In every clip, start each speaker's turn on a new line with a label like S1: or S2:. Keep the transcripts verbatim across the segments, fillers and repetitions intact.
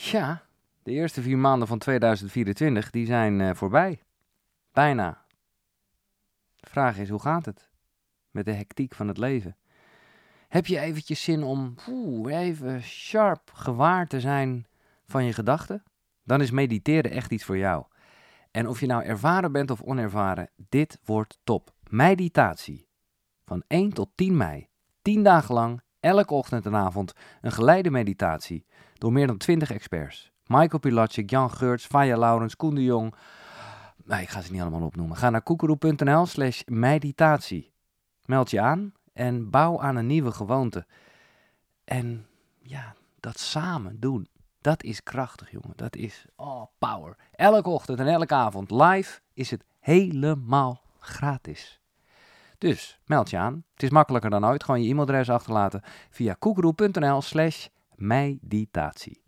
S1: Tja, de eerste vier maanden van tweeduizend vierentwintig die zijn uh, voorbij. Bijna. De vraag is, hoe gaat het met de hectiek van het leven? Heb je eventjes zin om oeh, even sharp gewaar te zijn van je gedachten? Dan is mediteren echt iets voor jou. En of je nou ervaren bent of onervaren, dit wordt top. Meditatie. Van één tot tien mei. tien dagen lang, elke ochtend en avond, een geleide meditatie. Door meer dan twintig experts. Michael Pilatschik, Jan Geurts, Faya Laurens, Koen de Jong. Nee, ik ga ze niet allemaal opnoemen. Ga naar koekeroe.nl slash meditatie. Meld je aan en bouw aan een nieuwe gewoonte. En ja, dat samen doen. Dat is krachtig, jongen. Dat is, oh, power. Elke ochtend en elke avond live is het helemaal gratis. Dus, meld je aan. Het is makkelijker dan ooit. Gewoon je e-mailadres achterlaten via koekeroe.nl slash meditatie.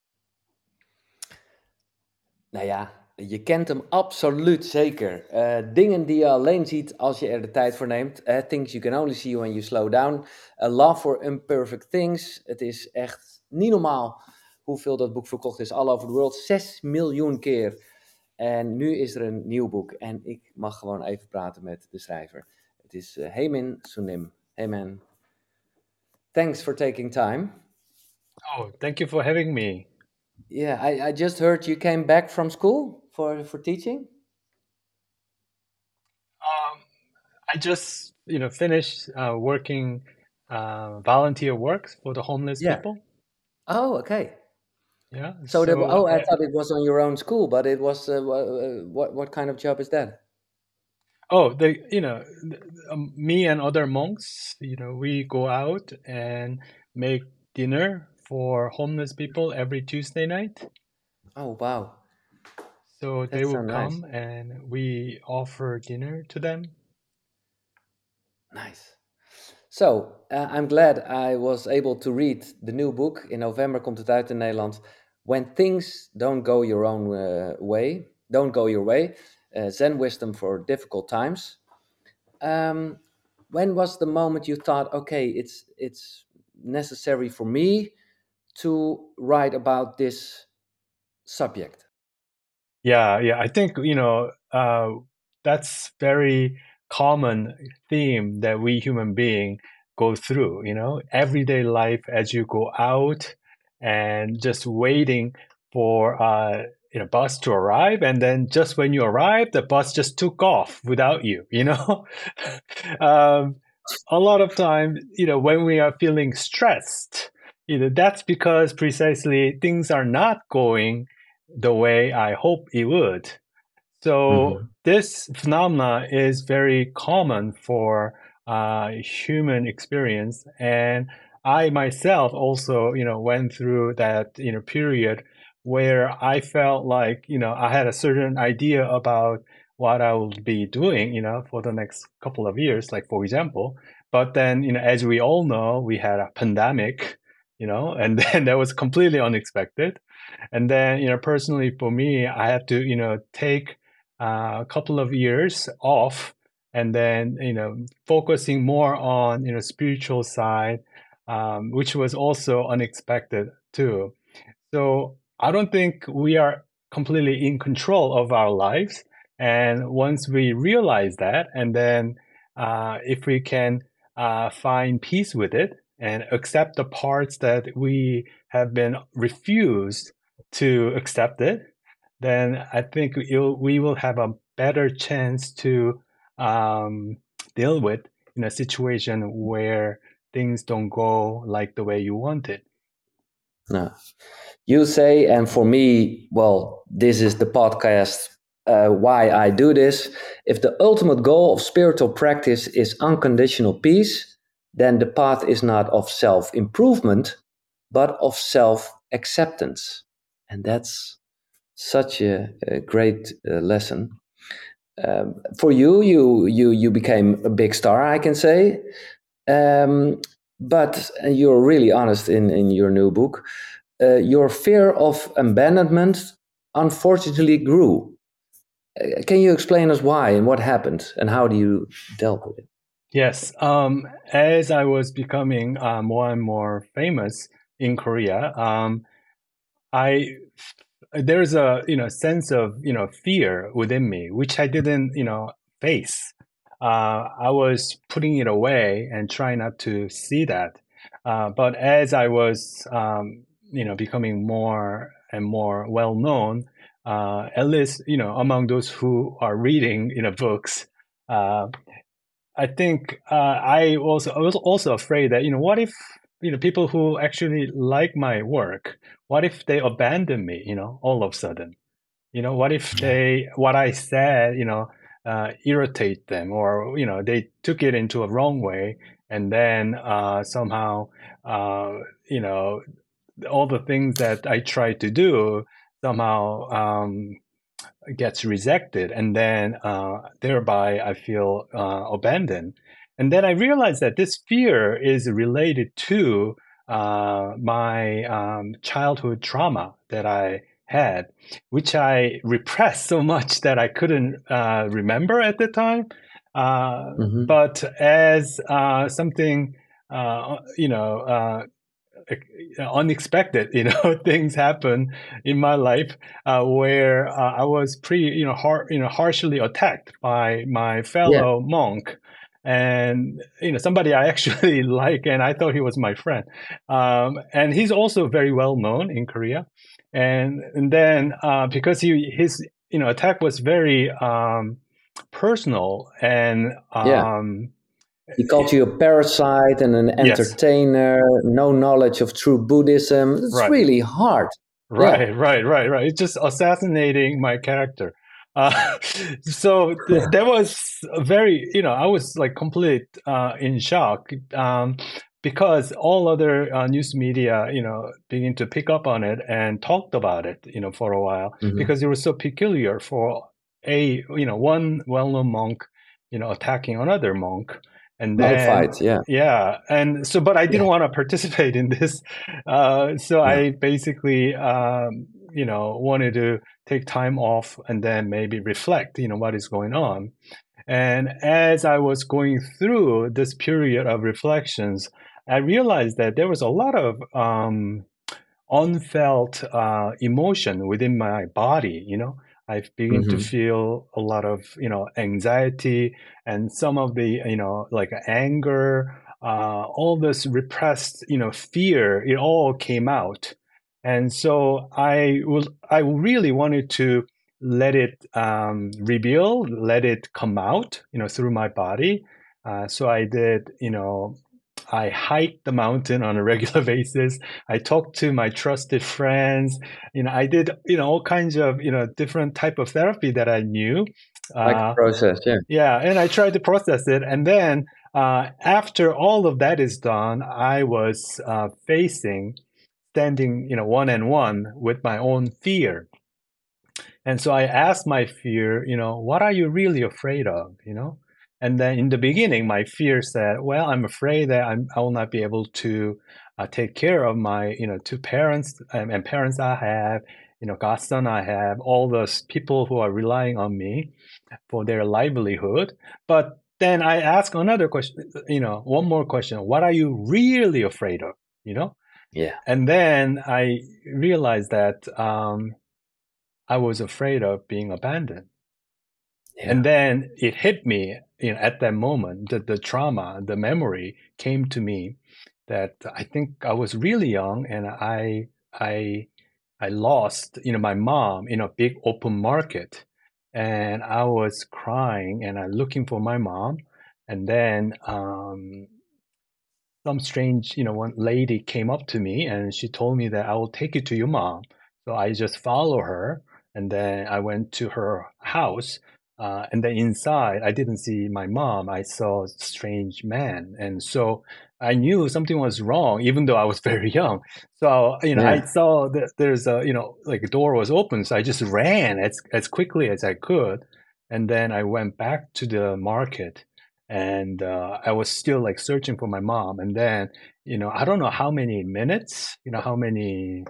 S2: Nou ja, je kent hem absoluut zeker. Uh, dingen die je alleen ziet als je er de tijd voor neemt. Uh, things you can only see when you slow down. A Love for Imperfect Things. Het is echt niet normaal hoeveel dat boek verkocht is. All over the world. Zes miljoen keer. En nu is er een nieuw boek. En ik mag gewoon even praten met de schrijver. Het is uh, Heyman Sunim. Hey man. Thanks for taking time.
S3: Oh, thank you for having me.
S2: Yeah, I, I just heard you came back from school for, for teaching.
S3: Um, I just, you know, finished uh, working uh, volunteer work for the homeless
S2: Yeah.
S3: people.
S2: Oh, okay.
S3: Yeah.
S2: So, the, oh, I
S3: uh,
S2: thought it was on your own school, but it was uh, uh, what what kind of job is that?
S3: Oh, they, you know, um, me and other monks, you know, we go out and make dinner for homeless people every Tuesday night.
S2: Oh, wow.
S3: So
S2: That's
S3: they will
S2: so
S3: come
S2: nice.
S3: and we offer dinner to them.
S2: Nice. So, uh, I'm glad I was able to read the new book. In november komt het uit in Nederland. When Things Don't Go Your Own uh, Way. Don't Go Your Way. Uh, Zen Wisdom for Difficult Times. Um, when was the moment you thought, okay, it's it's necessary for me to write about this subject?
S3: Yeah, yeah. I think, you know, uh, that's very common theme that we human being go through, you know, everyday life as you go out and just waiting for uh, you know, bus to arrive. And then just when you arrive, the bus just took off without you, you know. um, a lot of time, you know, when we are feeling stressed, you know, that's because precisely things are not going the way I hope it would. So mm-hmm. This phenomena is very common for uh, human experience, and I myself also, you know, went through that, you know, period where I felt like, you know, I had a certain idea about what I will be doing, you know, for the next couple of years, like for example. But then, you know, as we all know, we had a pandemic, you know, and then that was completely unexpected. And then, you know, personally for me, I had to, you know, take uh, a couple of years off, and then, you know, focusing more on, you know, spiritual side, um, which was also unexpected too. So I don't think we are completely in control of our lives. And once we realize that, and then uh, if we can uh, find peace with it and accept the parts that we have been refused to accept it, then I think it'll, we will have a better chance to um, deal with in a situation where things don't go like the way you want it.
S2: No. You say, and for me, well, this is the podcast, uh, why I do this. If the ultimate goal of spiritual practice is unconditional peace, then the path is not of self-improvement, but of self-acceptance. And that's such a, a great uh, lesson. Um, for you, you you you became a big star, I can say. Um, but you're really honest in, in your new book. Uh, your fear of abandonment unfortunately grew. Uh, can you explain us why and what happened and how do you dealt with it?
S3: Yes. Um, as I was becoming uh, more and more famous in Korea, um, I there's a you know sense of you know fear within me, which I didn't you know face. Uh, I was putting it away and trying not to see that. Uh, but as I was um, you know becoming more and more well known, uh, at least you know among those who are reading you know books, uh, I think uh, I also I was also afraid that you know what if you know people who actually like my work, what if they abandon me, you know, all of a sudden, you know, what if
S2: Yeah.
S3: they what I said, you know, uh, irritate them, or you know they took it into a wrong way, and then uh, somehow uh, you know all the things that I tried to do somehow um, gets rejected, and then uh, thereby I feel uh, abandoned. And then I realized that this fear is related to uh, my um, childhood trauma that I had, which I repressed so much that I couldn't uh, remember at the time. Uh,
S2: Mm-hmm.
S3: but as uh, something, uh, you know, uh, unexpected, you know, things happen in my life uh, where uh, I was pretty, you know, har- you know, harshly attacked by my
S2: Yeah.
S3: fellow monk, and you know, somebody I actually like, and I thought he was my friend, um, and he's also very well known in Korea, and and then uh, because he his you know attack was very um, personal and
S2: Yeah.
S3: um,
S2: He called you a parasite and an
S3: yes,
S2: entertainer, no knowledge of true Buddhism. It's
S3: right.
S2: really hard. Yeah.
S3: Right, right, right, right. It's just assassinating my character. Uh, so th- that was a very, you know, I was like complete uh, in shock um, because all other uh, news media, you know, began to pick up on it and talked about it, you know, for a while
S2: Mm-hmm.
S3: because it was so peculiar for a, you know, one well-known monk, you know, attacking another monk. And
S2: Long
S3: then,
S2: fight. Yeah.
S3: yeah. And so, but I didn't
S2: Yeah.
S3: want to participate in this. Uh, so
S2: No.
S3: I basically, um, you know, wanted to take time off and then maybe reflect, you know, what is going on. And as I was going through this period of reflections, I realized that there was a lot of um, unfelt uh, emotion within my body. You know, I begin to
S2: Mm-hmm.
S3: feel a lot of you know anxiety and some of the you know like anger, uh, all this repressed you know fear. It all came out, and so I will. I really wanted to let it um, reveal, let it come out, you know, through my body. Uh, so I did, you know, I hiked the mountain on a regular basis. I talked to my trusted friends. You know, I did, you know, all kinds of, you know, different type of therapy that I knew.
S2: Like a
S3: Uh,
S2: process. Yeah.
S3: yeah, and I tried to process it. And then uh, after all of that is done, I was uh, facing, standing, you know, one and one with my own fear. And so I asked my fear, you know, what are you really afraid of, you know? And then in the beginning, my fear said, well, I'm afraid that I'm, I will not be able to uh, take care of my, you know, two parents um, and parents I have, you know, godson I have, all those people who are relying on me for their livelihood. But then I ask another question, you know, one more question. What are you really afraid of, you know?
S2: Yeah.
S3: And then I realized that um, I was afraid of being abandoned.
S2: Yeah.
S3: And then it hit me, you know, at that moment, the, the trauma, the memory came to me that I think I was really young and I I I lost, you know, my mom in a big open market. And I was crying and I looking for my mom. And then um, some strange, you know, one lady came up to me and she told me that I will take you to your mom. So I just follow her, and then I went to her house. Uh, and then inside, I didn't see my mom. I saw a strange man, and so I knew something was wrong, even though I was very young. So you know, I
S2: Yeah.
S3: saw that there's a you know like a door was open, so I just ran as as quickly as I could, and then I went back to the market and uh, I was still like searching for my mom. And then, you know, I don't know how many minutes, you know, how many,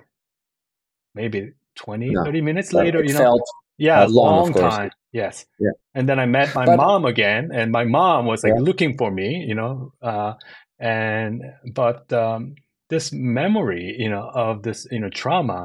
S3: maybe twenty,
S2: No.
S3: thirty minutes
S2: But
S3: later,
S2: it
S3: you know,
S2: felt
S3: yeah,
S2: uh, long, of
S3: long
S2: course.
S3: time. Yes.
S2: Yeah.
S3: And then I met my
S2: But
S3: mom again, and my mom was like
S2: yeah.
S3: looking for me, you know, uh, and, but um, this memory, you know, of this, you know, trauma,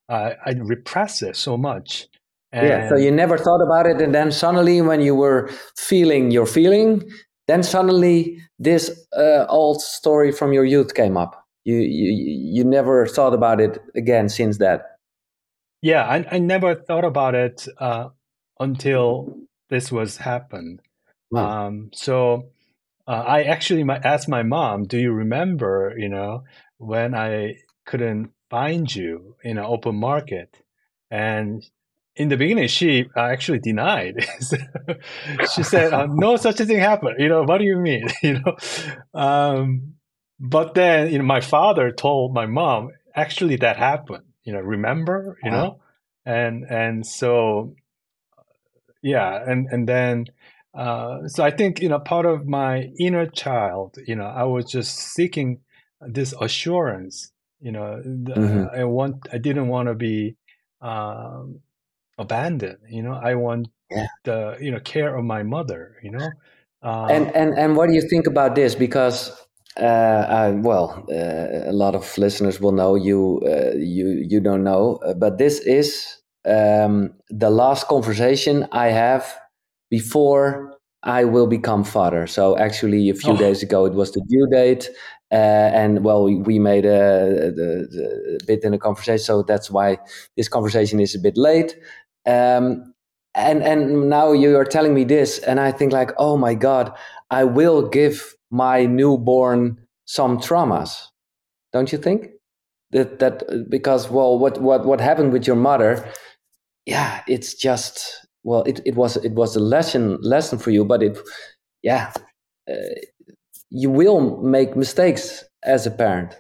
S3: uh, I repressed it so much. And
S2: yeah. So you never thought about it, and then suddenly, when you were feeling your feeling, then suddenly this uh, old story from your youth came up. You, you you never thought about it again since that.
S3: Yeah, I, I never thought about it uh, until this was happened.
S2: Wow.
S3: Um, so uh, I actually my, asked my mom, "Do you remember, you know, when I couldn't find you in an open market?" And in the beginning, she uh, actually denied. She said, uh, "No such a thing happened." You know, what do you mean? You know, um, but then you know, my father told my mom, "Actually, that happened. You know, remember? You
S2: Wow.
S3: know." And and so yeah, and and then uh, so I think you know part of my inner child, you know, I was just seeking this assurance. You know, the,
S2: Mhm.
S3: I want I didn't want to be um, abandoned. You know, I want
S2: Yeah.
S3: the you know care of my mother. You know, uh,
S2: And and and what do you think about this? Because uh, uh, well, uh, a lot of listeners will know you. Uh, you you don't know, uh, but this is um, the last conversation I have before I will become father. So actually, a few
S3: oh,
S2: days ago, it was the due date, uh, and well, we, we made a, a, a bit in the conversation. So that's why this conversation is a bit late. Um, and and now you are telling me this, and I think like, oh my god, I will give my newborn some traumas, don't you think? That that because well, what what what happened with your mother? Yeah, it's just well, it, it was it was a lesson lesson for you, but it yeah, uh, you will make mistakes as a parent.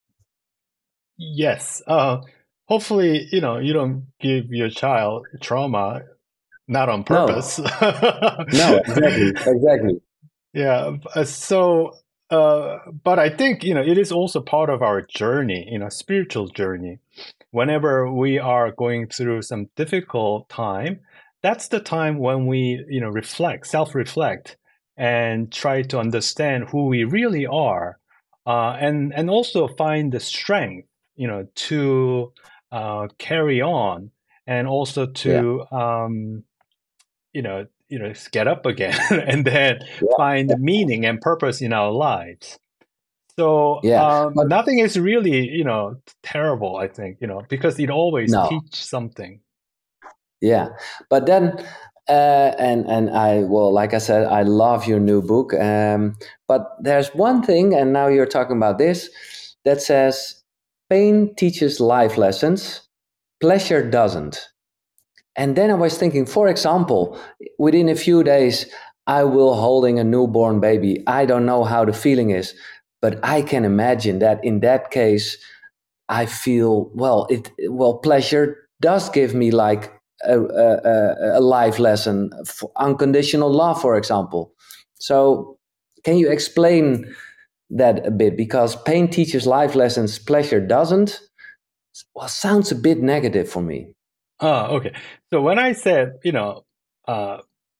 S3: yes. Uh, hopefully, you know, you don't give your child trauma not on
S2: No,
S3: purpose.
S2: no, exactly, exactly.
S3: Yeah. uh, So, uh, but I think, you know, it is also part of our journey, you know, spiritual journey. Whenever we are going through some difficult time, that's the time when we, you know, reflect, self-reflect, and try to understand who we really are, uh, and and also find the strength, you know, to uh, carry on, and also
S2: Yeah,
S3: to um, you know, you know, get up again and then
S2: yeah,
S3: find meaning and purpose in our lives. So
S2: yeah.
S3: um,
S2: But
S3: nothing is really, you know, terrible, I think, you know, because it always
S2: no,
S3: teach something.
S2: yeah, but then, uh, and and I well, like I said, I love your new book. Um, but there's one thing, and now you're talking about this, that says pain teaches life lessons, pleasure doesn't. And then I was thinking, for example, within a few days, I will holding a newborn baby. I don't know how the feeling is, but I can imagine that in that case, I feel well. It well, pleasure does give me like a, a, a life lesson, for unconditional love, for example. So, can you explain that a bit? Because pain teaches life lessons, pleasure doesn't. Well, sounds a bit negative for me.
S3: Oh, okay. So when I said, you know, uh,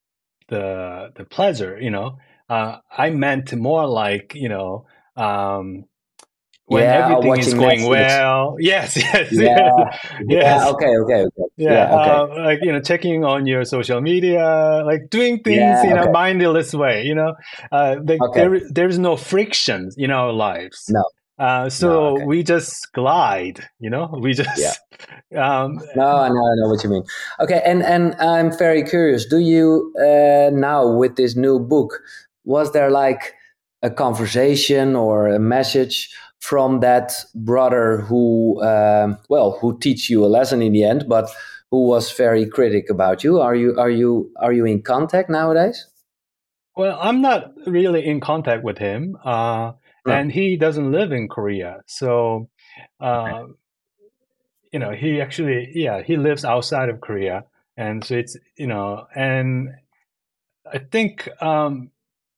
S3: the the pleasure, you know, uh, I meant more like, you know, um, when
S2: Yeah, or
S3: everything is
S2: watching
S3: going
S2: Netflix.
S3: well. Yes, yes, yes,
S2: Yeah, yeah.
S3: yes.
S2: Okay, okay, okay.
S3: Yeah,
S2: Yeah, okay.
S3: uh, like you know, checking on your social media, like doing things
S2: Yeah,
S3: in a
S2: okay,
S3: mindless way. You know, uh, like
S2: okay.
S3: there there's no friction in our lives,
S2: No,
S3: uh,
S2: no,
S3: so
S2: okay.
S3: we just glide. You know, we
S2: Yeah.
S3: just um,
S2: No, I know, I know what you mean. Okay, and and I'm very curious. Do you uh, now with this new book, was there like a conversation or a message from that brother who, um, well, who teach you a lesson in the end, but who was very critic about you? Are you are you are you in contact nowadays?
S3: well, I'm not really in contact with him, uh,
S2: No.
S3: and he doesn't live in Korea, so uh, you know, he actually, yeah, he lives outside of Korea, and so it's you know, and I think. Um,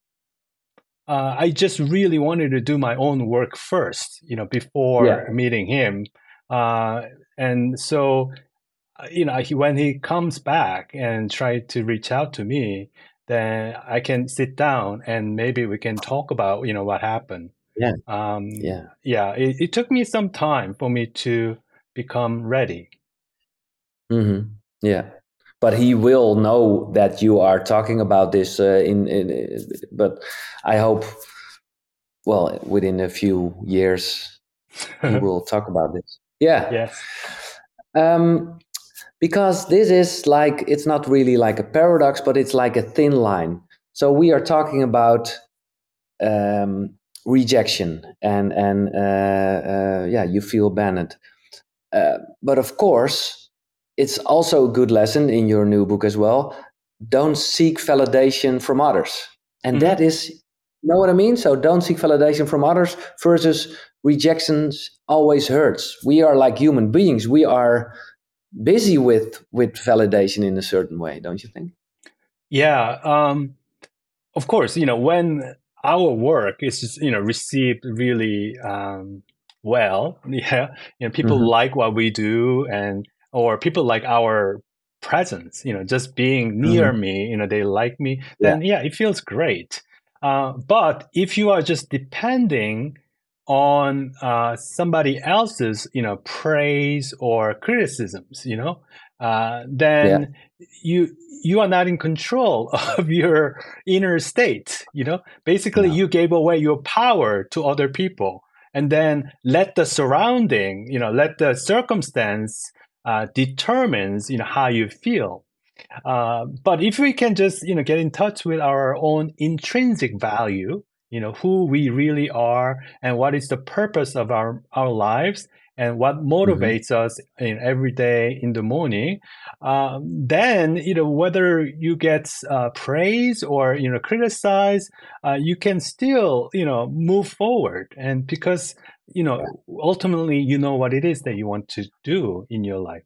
S3: uh, I just really wanted to do my own work first, you know,
S2: Yeah.
S3: before meeting him. Uh, and so, uh, you know, he, when he comes back and try to reach out to me, then I can sit down and maybe we can talk about, you know, what happened.
S2: Yeah.
S3: Um,
S2: Yeah.
S3: yeah, it, it took me some time for me to become ready.
S2: Mm-hmm. Yeah. But he will know that you are talking about this uh, in, in. But I hope, well, within a few years, he will talk about this. Yeah.
S3: Yes.
S2: Um, because this is like, it's not really like a paradox, but it's like a thin line. So we are talking about um, rejection, and and uh, uh, yeah, you feel abandoned. Uh, but of course, it's also a good lesson in your new book as well. Don't seek validation from others, and
S3: Mm-hmm.
S2: that is, you know what I mean. So don't seek validation from others versus rejections always hurts. We are like human beings. We are busy with with validation in a certain way, don't you think?
S3: Yeah. Um, of course, you know, when our work is, you know, received really um, well, yeah, you know, people
S2: Mm-hmm.
S3: like what we do, and or people like our presence, you know, just being near
S2: Mm-hmm.
S3: me, you know, they like me,
S2: Yeah.
S3: then yeah, it feels great. Uh, but if you are just depending on uh, somebody else's, you know, praise or criticisms, you know, uh,
S2: Yeah.
S3: then you you are not in control of your inner state. You know, basically,
S2: No.
S3: you gave away your power to other people, and then let the surrounding, you know, let the circumstance uh, determines, you know, how you feel. Uh, but if we can just, you know, get in touch with our own intrinsic value, you know, who we really are and what is the purpose of our, our lives and what
S2: Mm-hmm.
S3: motivates us in every day in the morning, um, then, you know, whether you get uh, praise or, you know, criticize, uh, you can still, you know, move forward. And because, you
S2: Yeah.
S3: know, ultimately, you know what it is that you want to do in your life.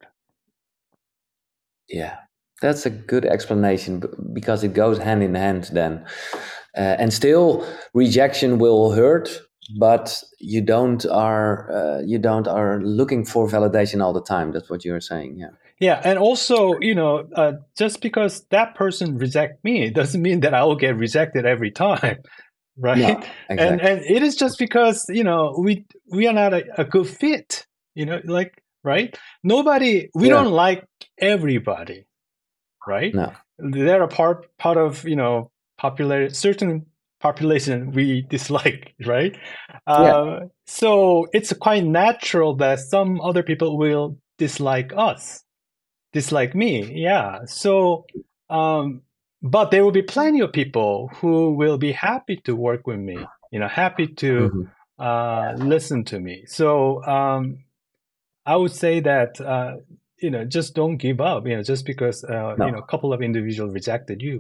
S2: Yeah, that's a good explanation, b- because it goes hand in hand then. Uh, and still, rejection will hurt, but you don't are uh, you don't are looking for validation all the time. That's what you're saying. Yeah.
S3: Yeah, and also, you know, uh, just because that person reject me doesn't mean that I will get rejected every time, right?
S2: No,
S3: And
S2: exactly.
S3: and it is just because, you know, we we are not a, a good fit, you know, like, right? Nobody, we
S2: Yeah.
S3: don't like everybody, right?
S2: No.
S3: They're a part part of, you know, popular certain population we dislike, right?
S2: Yeah.
S3: Uh, so it's quite natural that some other people will dislike us, dislike me. Yeah. So, um, but there will be plenty of people who will be happy to work with me, you know, happy to
S2: Hmm.
S3: uh, listen to me. So, um, I would say that, uh, you know, just don't give up, you know, just because, uh, you know,
S2: No.
S3: a couple of individuals rejected you.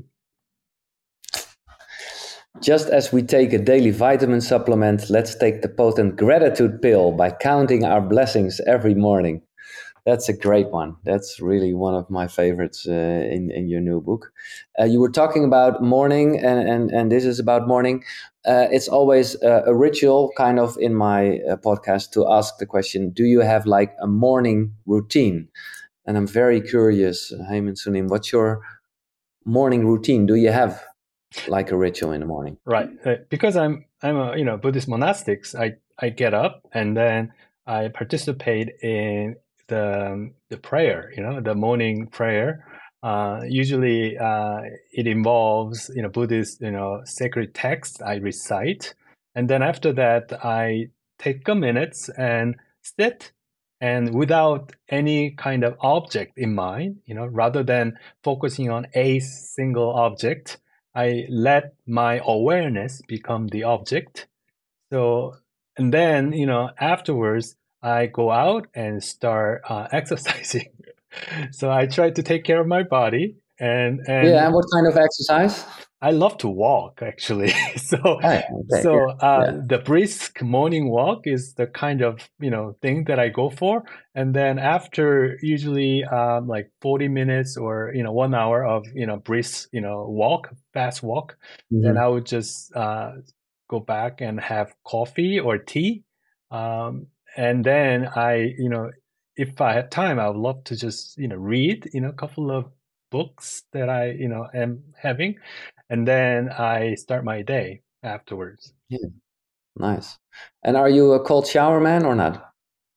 S2: Just as we take a daily vitamin supplement, let's take the potent gratitude pill by counting our blessings every morning. That's a great one. That's really one of my favorites uh, in in your new book. Uh, you were talking about morning, and and, and this is about morning. Uh, it's always uh, a ritual, kind of, in my uh, podcast to ask the question: do you have like a morning routine? And I'm very curious, Heyman Sunim, what's your morning routine? Do you have like a ritual in the morning?
S3: Right. Uh, because I'm I'm a, you know, Buddhist monastics, I I get up and then I participate in the um, the prayer, you know, the morning prayer. Uh, usually uh, it involves, you know, Buddhist, you know, sacred text I recite, and then after that I take a minute and sit, and without any kind of object in mind, you know, rather than focusing on a single object, I let my awareness become the object. So, and then, you know, afterwards, I go out and start uh, exercising. So I try to take care of my body, and
S2: Yeah,
S3: and
S2: and what kind of exercise?
S3: I love to walk actually. So,
S2: Oh, yeah, okay,
S3: so
S2: yeah,
S3: uh,
S2: yeah.
S3: the brisk morning walk is the kind of, you know, thing that I go for, and then after usually um, like forty minutes or, you know, one hour of, you know, brisk, you know, walk, fast walk, then
S2: Mm-hmm.
S3: I would just uh, go back and have coffee or tea, um, and then I, you know, if I have time, I would love to just, you know, read, you know, a couple of books that I, you know, am having, and then I start my day afterwards.
S2: Yeah, nice. And are you a cold shower man or not?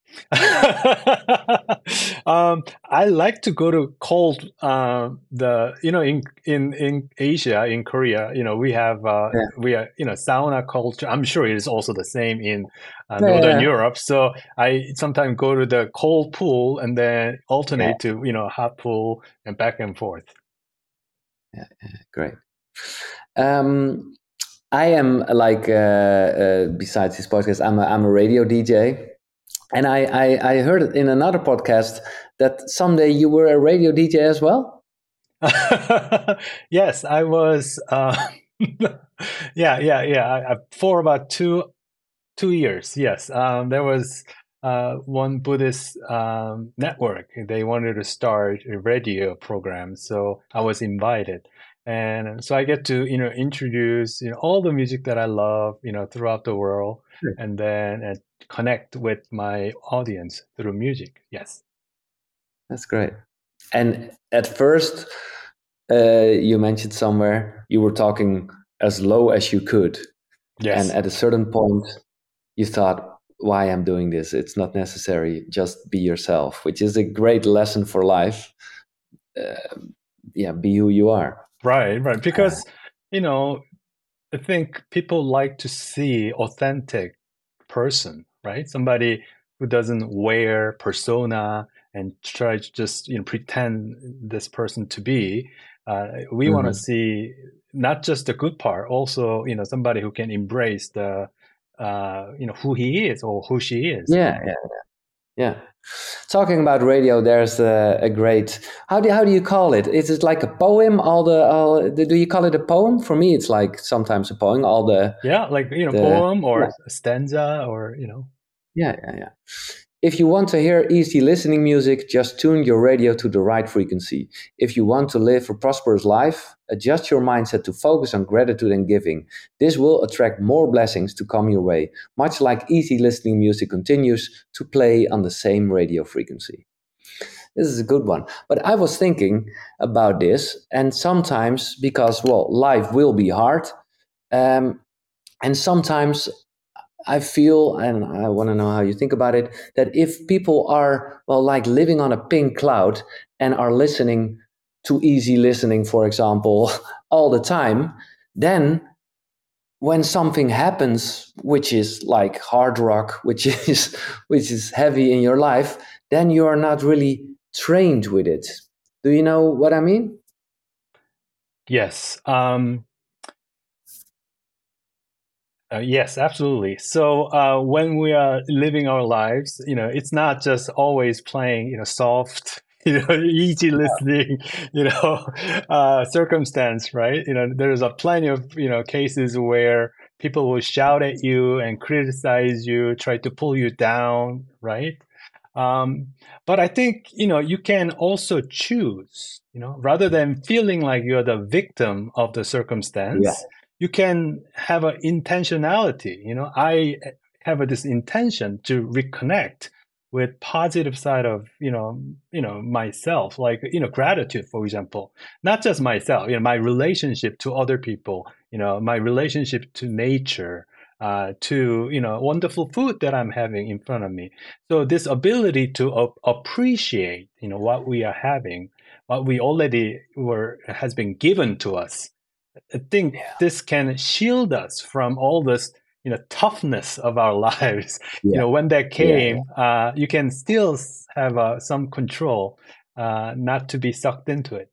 S3: um, I like to go to cold. Uh, the you know in in in Asia, in Korea, you know we have uh,
S2: Yeah.
S3: we are you know sauna culture. I'm sure it is also the same in uh,
S2: Yeah,
S3: Northern
S2: yeah,
S3: Europe. So I sometimes go to the cold pool and then
S2: yeah,
S3: alternate to you know hot pool and back and forth.
S2: yeah, yeah, great. Um, I am like uh, uh, besides this podcast, I'm a, I'm a radio D J, and I, I I heard in another podcast that someday you were a radio D J as well.
S3: Yes, I was. Uh, yeah, yeah, yeah. I, I, for about two two years, yes. Um, there was uh, one Buddhist um, network. They wanted to start a radio program, so I was invited, and so I get to you know introduce you know all the music that I love you know throughout the world,
S2: Sure.
S3: and then uh, connect with my audience through music. Yes.
S2: That's great. And at first, uh, you mentioned somewhere you were talking as low as you could, and
S3: Yes.
S2: at a certain point, you thought, "Why I'm doing this? It's not necessary. Just be yourself," which is a great lesson for life. Uh, yeah, be who you are.
S3: Right, right.
S2: Uh,
S3: Because, you know, I think people like to see authentic person, right? Somebody who doesn't wear persona and try to just you know pretend this person to be. Uh, we want to
S2: mhm.
S3: see not just the good part, also you know somebody who can embrace the uh, you know who he is or who she is.
S2: Yeah, yeah, yeah. Talking about radio, there's a, a great. How do how do you call it? Is it like a poem? All the all. Do you call it a poem? For me, it's like sometimes a poem. All the
S3: Yeah, like you know
S2: the
S3: poem
S2: yeah
S3: or stanza or you know.
S2: yeah yeah yeah. If you want to hear easy listening music, just tune your radio to the right frequency. If you want to live a prosperous life, adjust your mindset to focus on gratitude and giving. This will attract more blessings to come your way, much like easy listening music continues to play on the same radio frequency. This is a good one. But I was thinking about this, and sometimes, because, well, life will be hard, um, and sometimes I feel, and I want to know how you think about it, that if people are, well, like living on a pink cloud and are listening to easy listening, for example, all the time, then when something happens, which is like hard rock, which is which is heavy in your life, then you are not really trained with it. Do you know what I mean?
S3: Yes. Um, Uh, yes, absolutely. So uh, when we are living our lives, you know, it's not just always playing, you know, soft, you know, easy listening, you know, uh, circumstance, right? You know, there's a plenty of you know cases where people will shout at you and criticize you, try to pull you down, right? Um, but I think you know you can also choose, you know, rather than feeling like you're the victim of the
S2: Yeah,
S3: circumstance, you can have an intentionality. You know, I have a, this intention to reconnect with positive side of you know you know myself, like you know gratitude, for example, not just myself, you know, my relationship to other people, you know, my relationship to nature. Uh, to you know wonderful food that I'm having in front of me, so this ability to ap- appreciate, you know, what we are having, what we already were has been given to us. I think this can shield us from all this, you know, toughness of our lives. You
S2: yeah,
S3: know, when that
S2: yeah, yeah.
S3: came, uh, you can still have uh, some control, uh, not to be sucked into it.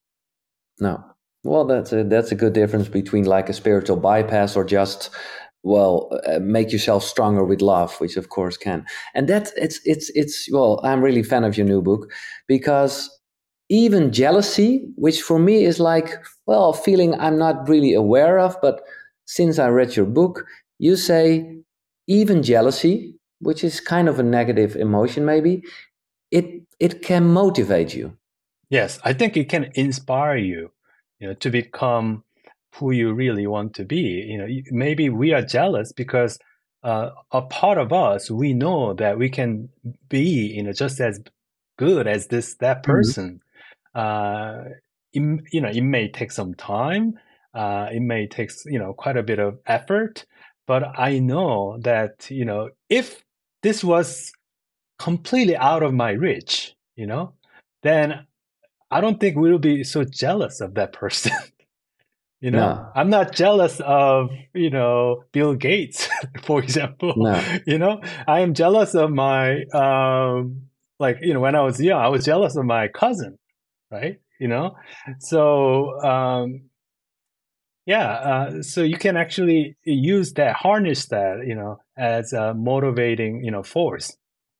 S2: No. Well, that's a that's a good difference between like a spiritual bypass or just, well, uh, make yourself stronger with love, which of course can. And that it's it's it's well, I'm really a fan of your new book because even jealousy, which for me is like, well, a feeling I'm not really aware of, but since I read your book, you say even jealousy, which is kind of a negative emotion maybe, it it can motivate you.
S3: Yes, I think it can inspire you, you know, to become who you really want to be. You know, y- maybe we are jealous because uh, a part of us, we know that we can be, you know, just as good as this that
S2: Mhm.
S3: person. Uh, it, you know, it may take some time. Uh, it may take, you know, quite a bit of effort. But I know that, you know, if this was completely out of my reach, you know, then I don't think we'll be so jealous of that person. You know,
S2: No,
S3: I'm not jealous of, you know, Bill Gates, for example.
S2: no,
S3: You know, I am jealous of my, um, like, you know, when I was young, I was jealous of my cousin, right? You know, so, um, yeah, uh, so you can actually use that, harness that, you know, as a motivating, you know, force.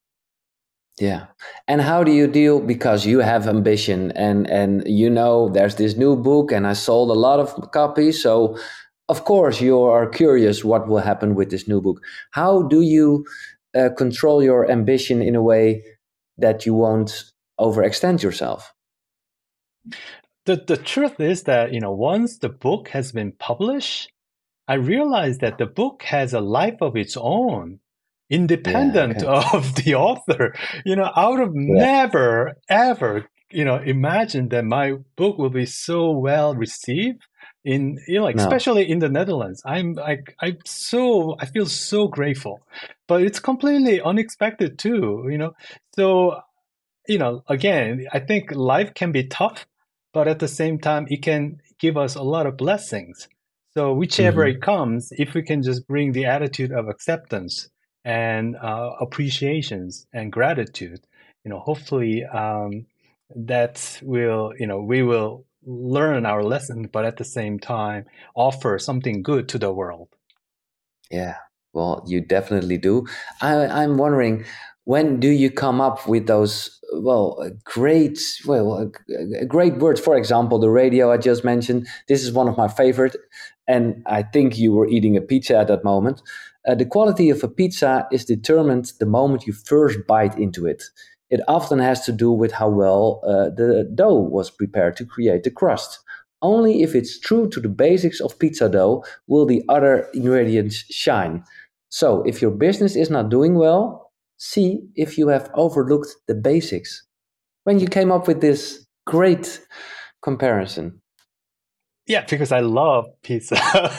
S2: yeah. And how do you deal, because you have ambition, and and you know there's this new book and I sold a lot of copies, so of course you are curious what will happen with this new book. How do you uh, control your ambition in a way that you won't overextend yourself?
S3: The, the truth is that, you know, once the book has been published, I realized that the book has a life of its own,
S2: Yeah,
S3: independent
S2: okay.
S3: of the author. You know, I would have
S2: Yeah.
S3: never, ever, you know, imagined that my book will be so well received in, you know, like,
S2: No.
S3: especially in the Netherlands. I'm like, I'm so, I feel so grateful, but it's completely unexpected too, you know. So, you know, again, I think life can be tough, but at the same time, it can give us a lot of blessings. So whichever
S2: Hmm.
S3: it comes, if we can just bring the attitude of acceptance and uh, appreciations and gratitude, you know, hopefully um, that will, you know, we will learn our lesson, but at the same time, offer something good to the world.
S2: Yeah, well, you definitely do. I, I'm wondering, when do you come up with those, well, uh, great, well, uh, uh, great words? For example, the radio I just mentioned. This is one of my favorite, and I think you were eating a pizza at that moment. Uh, the quality of a pizza is determined the moment you first bite into it. It often has to do with how well uh, the dough was prepared to create the crust. Only if it's true to the basics of pizza dough will the other ingredients shine. So, if your business is not doing well, see if you have overlooked the basics. When you came up with this great comparison.
S3: Yeah, because I love pizza.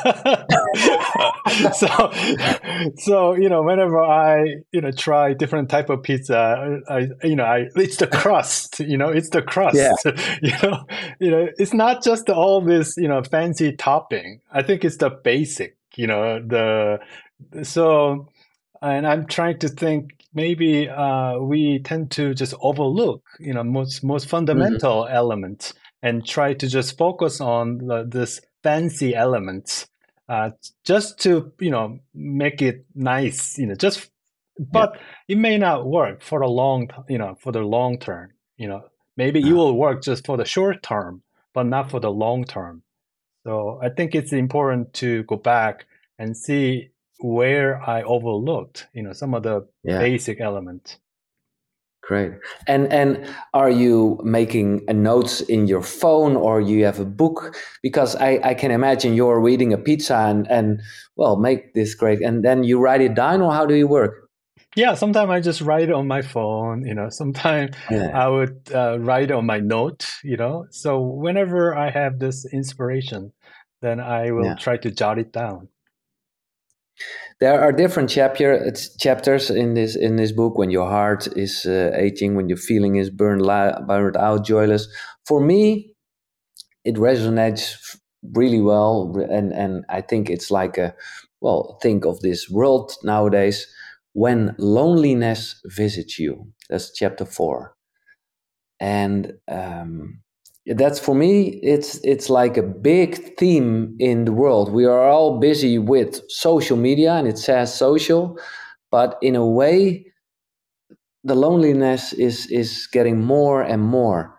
S3: so, so you know, whenever I you know try different type of pizza, I you know I it's the crust. You know, it's the
S2: Yeah.
S3: crust. You know, you know, it's not just all this you know fancy topping. I think it's the basic. You know, the so, and I'm trying to think. Maybe uh, we tend to just overlook you know most most
S2: Mhm.
S3: fundamental elements and try to just focus on the, this fancy elements uh, just to you know make it nice you know just
S2: Yeah.
S3: but it may not work for the long you know for the long term you know maybe it
S2: No.
S3: will work just for the short term but not for the long term. So I think it's important to go back and see where I overlooked you know some of the
S2: Yeah.
S3: basic elements.
S2: Great. And and are you making a notes in your phone, or you have a book? Because I, I can imagine you're reading a pizza and, and well, make this great, and then you write it down, or how do you work?
S3: Yeah, sometimes I just write it on my phone, you know, sometimes
S2: Yeah.
S3: I would uh, write on my note, you know. So whenever I have this inspiration, then I will
S2: Yeah.
S3: try to jot it down.
S2: There are different chapter it's chapters in this in this book. When your heart is uh, aching, when your feeling is burned la- burned out, joyless. For me, it resonates f- really well, and and I think it's like a, well, think of this world nowadays. When loneliness visits you, that's chapter four, and um, that's, for me, it's it's like a big theme in the world. We are all busy with social media, and it says social, but in a way, the loneliness is is getting more and more.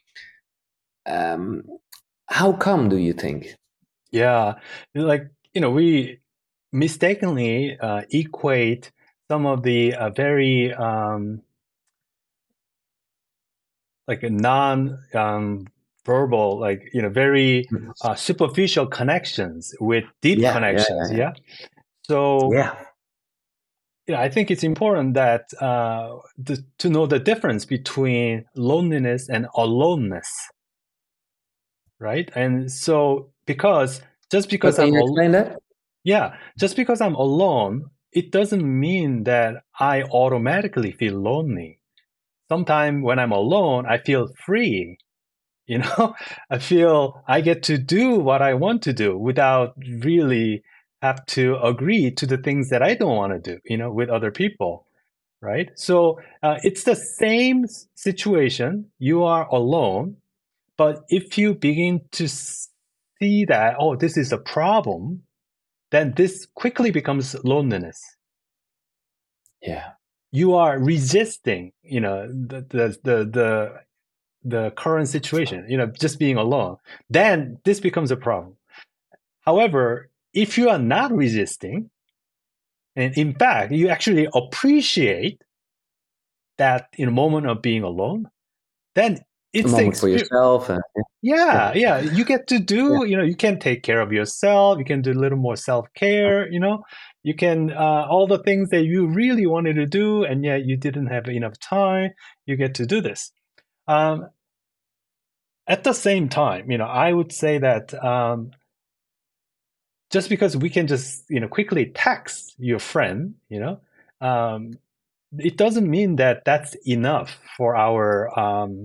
S2: Um, how come, do you think?
S3: Yeah, like, you know, we mistakenly uh, equate some of the uh, very um, like a non um, verbal, like, you know, very uh, superficial connections with deep
S2: Yeah, yeah,
S3: connections.
S2: yeah,
S3: Yeah. So
S2: yeah.
S3: yeah, I think it's important that uh, the, to know the difference between loneliness and aloneness, right? And so because just
S2: So
S3: because
S2: can
S3: I'm
S2: you
S3: al-
S2: explain that?
S3: yeah, just because I'm alone it doesn't mean that I automatically feel lonely. Sometimes when I'm alone, I feel free. You know, I feel I get to do what I want to do without really have to agree to the things that I don't want to do, you know, with other people, right? So uh, it's the same situation. You are alone, but if you begin to see that, oh, this is a problem, then this quickly becomes loneliness.
S2: Yeah.
S3: You are resisting, you know, the the the the, the current situation, you know, just being alone. Then this becomes a problem. However, if you are not resisting, and in fact, you actually appreciate that in a moment of being alone, then it's
S2: a moment for yourself. And,
S3: yeah, yeah, you get to do, yeah. you know, you can take care of yourself. You can do a little more self-care, you know, you can, uh, all the things that you really wanted to do, and yet you didn't have enough time, you get to do this. Um, at the same time, you know, I would say that um, just because we can just, you know, quickly text your friend, you know, um, it doesn't mean that that's enough for our um,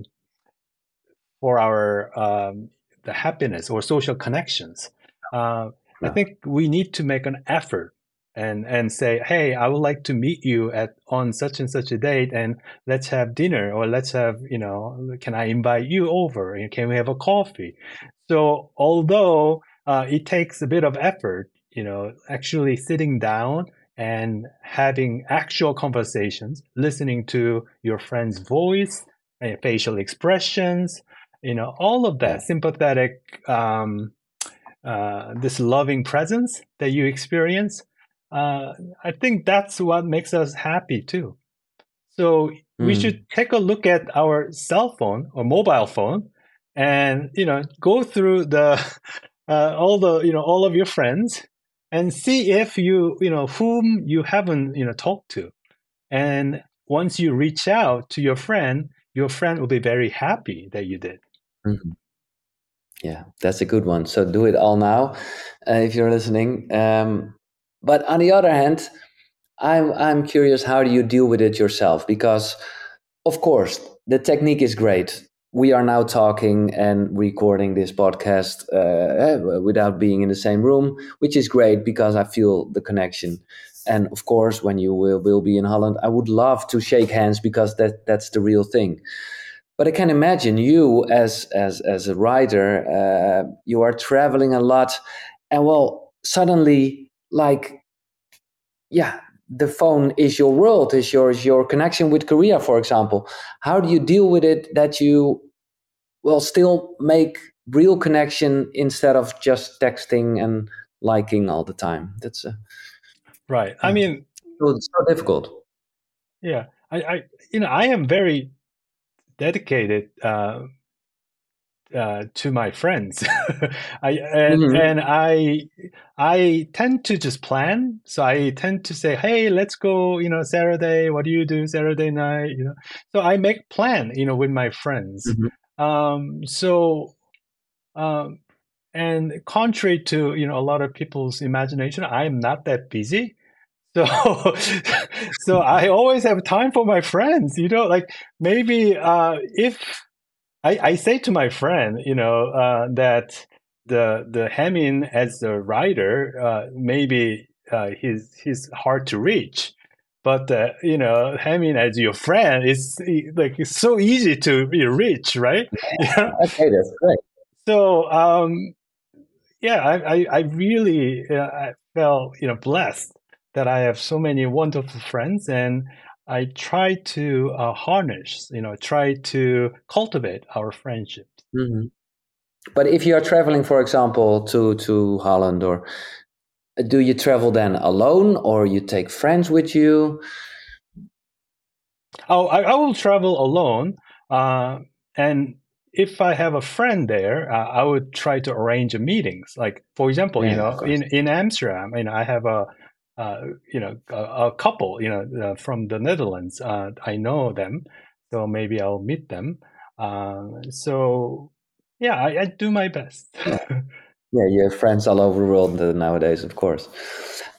S3: for our um, the happiness or social connections. Uh,
S2: no.
S3: I think we need to make an effort and and say, hey, I would like to meet you at on such and such a date, and let's have dinner, or let's have, you know, can I invite you over, and can we have a coffee? So although uh, it takes a bit of effort, you know, actually sitting down and having actual conversations, listening to your friend's voice and facial expressions, you know, all of that sympathetic, um, uh, this loving presence that you experience, uh, I think that's what makes us happy too. So we
S2: Mm.
S3: should take a look at our cell phone or mobile phone, and you know, go through the uh, all the you know all of your friends and see if you you know whom you haven't you know talked to, and once you reach out to your friend, your friend will be very happy that you did.
S2: Mm-hmm. Yeah, that's a good one. So do it all now, uh, if you're listening. Um, but on the other hand, I'm I'm curious, how do you deal with it yourself? Because, of course, the technique is great. We are now talking and recording this podcast uh, without being in the same room, which is great because I feel the connection. And of course, when you will, will be in Holland, I would love to shake hands because that that's the real thing. But I can imagine you as as as a writer, uh, you are traveling a lot, and well, suddenly, like, yeah, the phone is your world, is your is your connection with Korea, for example. How do you deal with it that you, well, still make real connection instead of just texting and liking all the time? That's a,
S3: right. I mean,
S2: it's so difficult.
S3: Yeah, I, I you know, I am very dedicated uh, uh, to my friends. I and
S2: Mhm.
S3: and I I tend to just plan. So I tend to say, hey, let's go, you know, Saturday. What do you do Saturday night? You know, so I make plan, you know, with my friends.
S2: Mhm.
S3: Um, so um, and contrary to, you know, a lot of people's imagination, I am not that busy. So, so I always have time for my friends, you know, like maybe uh, if I, I say to my friend, you know, uh, that the the Haemin as a writer, uh, maybe uh, he's he's hard to reach, but uh, you know, Haemin as your friend is like it's so easy to you know, reach, right? Yeah.
S2: Okay, that's great.
S3: So um, yeah, I I, I really uh, I felt you know blessed that I have so many wonderful friends, and I try to uh, harness, you know, try to cultivate our friendships.
S2: Mhm. But if you are traveling, for example, to to Holland, or do you travel then alone, or you take friends with you?
S3: Oh, I, I will travel alone, uh, and if I have a friend there, uh, I would try to arrange meetings. Like, for example, you
S2: Yeah, of
S3: know,
S2: course.
S3: in in Amsterdam, you know, I have a uh, you know a, a couple, you know, uh, from the Netherlands. Uh, I know them, so maybe I'll meet them. Um, so yeah, I, I do my best.
S2: Yeah, yeah, you have friends all over the world uh, nowadays, of course.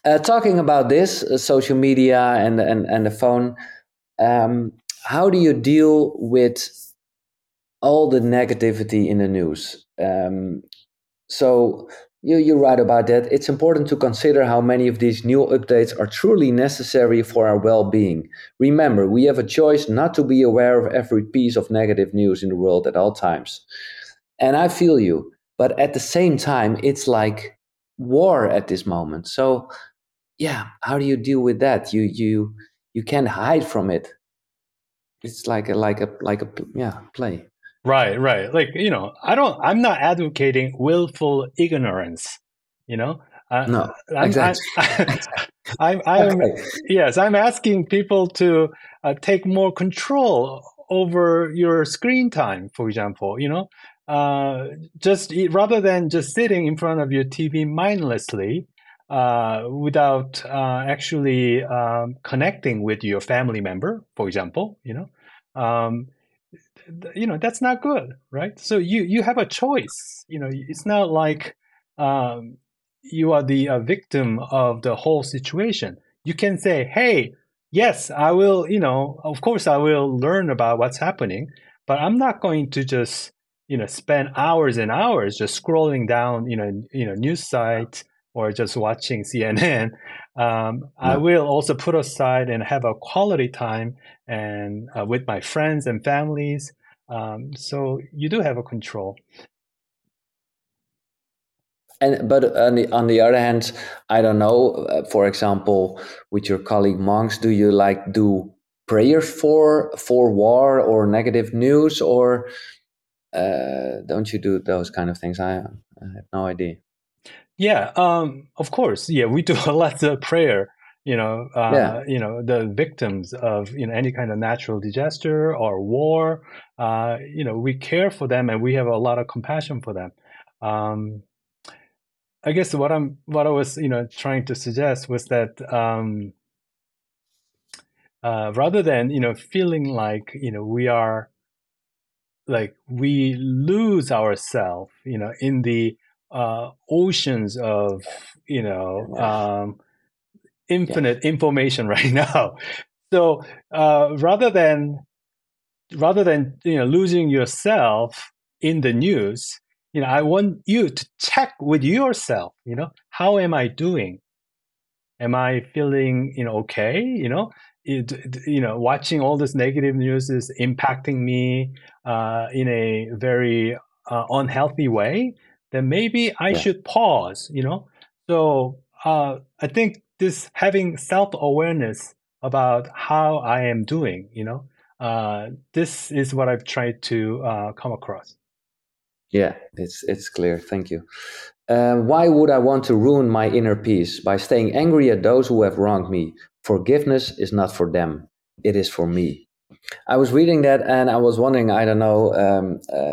S2: Uh, talking about this, uh, social media and, and, and the phone, um, how do you deal with all the negativity in the news? Um, so you, you write about that. It's important to consider how many of these new updates are truly necessary for our well-being. Remember, we have a choice not to be aware of every piece of negative news in the world at all times. And I feel you, but at the same time, it's like war at this moment. So yeah, how do you deal with that? You you you can't hide from it. It's like a like a like a yeah play.
S3: Right, right. Like, you know, I don't, I'm not advocating willful ignorance, you know. Uh,
S2: No,
S3: I'm,
S2: exactly.
S3: I'm, I'm, I'm,
S2: Okay.
S3: yes, I'm asking people to uh, take more control over your screen time, for example, you know, uh, just rather than just sitting in front of your T V mindlessly, uh, without uh, actually um, connecting with your family member, for example, you know. Um, you know that's not good, right? So you you have a choice. You know it's not like um, you are the uh, victim of the whole situation. You can say, hey, yes, I will, you know of course I will learn about what's happening, but I'm not going to just you know spend hours and hours just scrolling down you know you know news sites or just watching C N N. um, I
S2: No.
S3: will also put aside and have a quality time and uh, with my friends and families. Um, so you do have a control.
S2: And but on the on the other hand, I don't know. Uh, for example, with your colleague monks, do you like do prayers for for war or negative news, or uh, don't you do those kind of things? I, I have no idea.
S3: Yeah, um, of course. Yeah, we do a lot of prayer. You know,
S2: Yeah.
S3: uh, you know, the victims of you know any kind of natural disaster or war. Uh, you know, we care for them and we have a lot of compassion for them. Um, I guess what I'm what I was you know trying to suggest was that um, uh, rather than you know feeling like you know we are like we lose ourselves you know in the uh, oceans of you know
S2: Yeah.
S3: um,
S2: Yeah.
S3: infinite information right now. So uh, rather than rather than you know losing yourself in the news, you know I want you to check with yourself. You know how am I doing? Am I feeling you know okay? You know it, you know watching all this negative news is impacting me uh, in a very uh, unhealthy way. Then maybe I
S2: Yeah.
S3: should pause. You know, so uh, I think this having self awareness about how I am doing. You know, uh, this is what I've tried to uh, come across.
S2: Yeah. It's it's clear. Thank you. Uh, why would I want to ruin my inner peace by staying angry at those who have wronged me? Forgiveness is not for them, it is for me. I was reading that and I was wondering, I don't know, um, uh,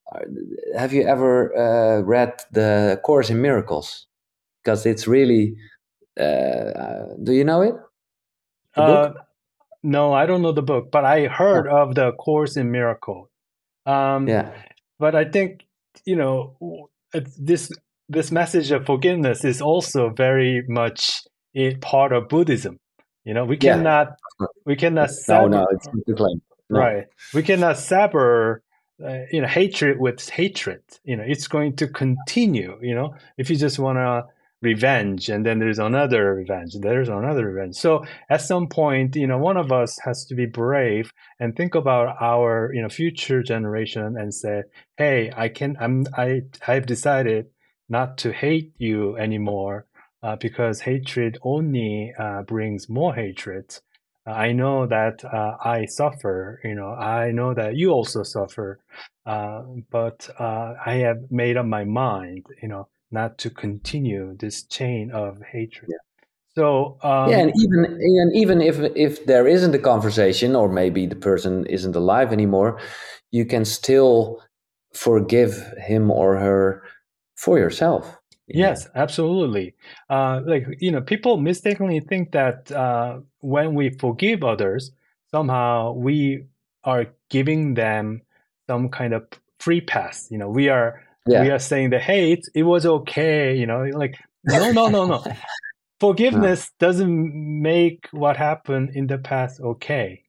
S2: have you ever uh, read the Course in Miracles? Because it's really, uh, uh, do you know it? The
S3: Uh,
S2: book?
S3: no, I don't know the book, but I
S2: Oh,
S3: heard of the Course in Miracle. Um,
S2: yeah.
S3: but I think you know this this message of forgiveness is also very much a part of Buddhism. You know, we
S2: Yeah.
S3: cannot we cannot
S2: No, no,
S3: sever
S2: it's not to claim. No.
S3: right. We cannot sever uh, you know hatred with hatred. You know, it's going to continue. You know, if you just want to revenge and then there's another revenge there's another revenge, so at some point you know one of us has to be brave and think about our you know future generation and say, hey, i can i'm i i've decided not to hate you anymore, uh, because hatred only uh, brings more hatred. I know that uh, I suffer, you know, I know that you also suffer, uh, but uh, I have made up my mind, you know, not to continue this chain of hatred. So,
S2: Yeah,
S3: um,
S2: and even and even if if there isn't a conversation, or maybe the person isn't alive anymore, you can still forgive him or her for yourself in the end.
S3: yes, absolutely. Uh, like, you know, people mistakenly think that uh, when we forgive others, somehow we are giving them some kind of free pass. You know, we are we
S2: Yeah,
S3: are saying that, hey, it, it was okay. You know, like no, no, no, no. forgiveness no. doesn't make what happened in the past okay.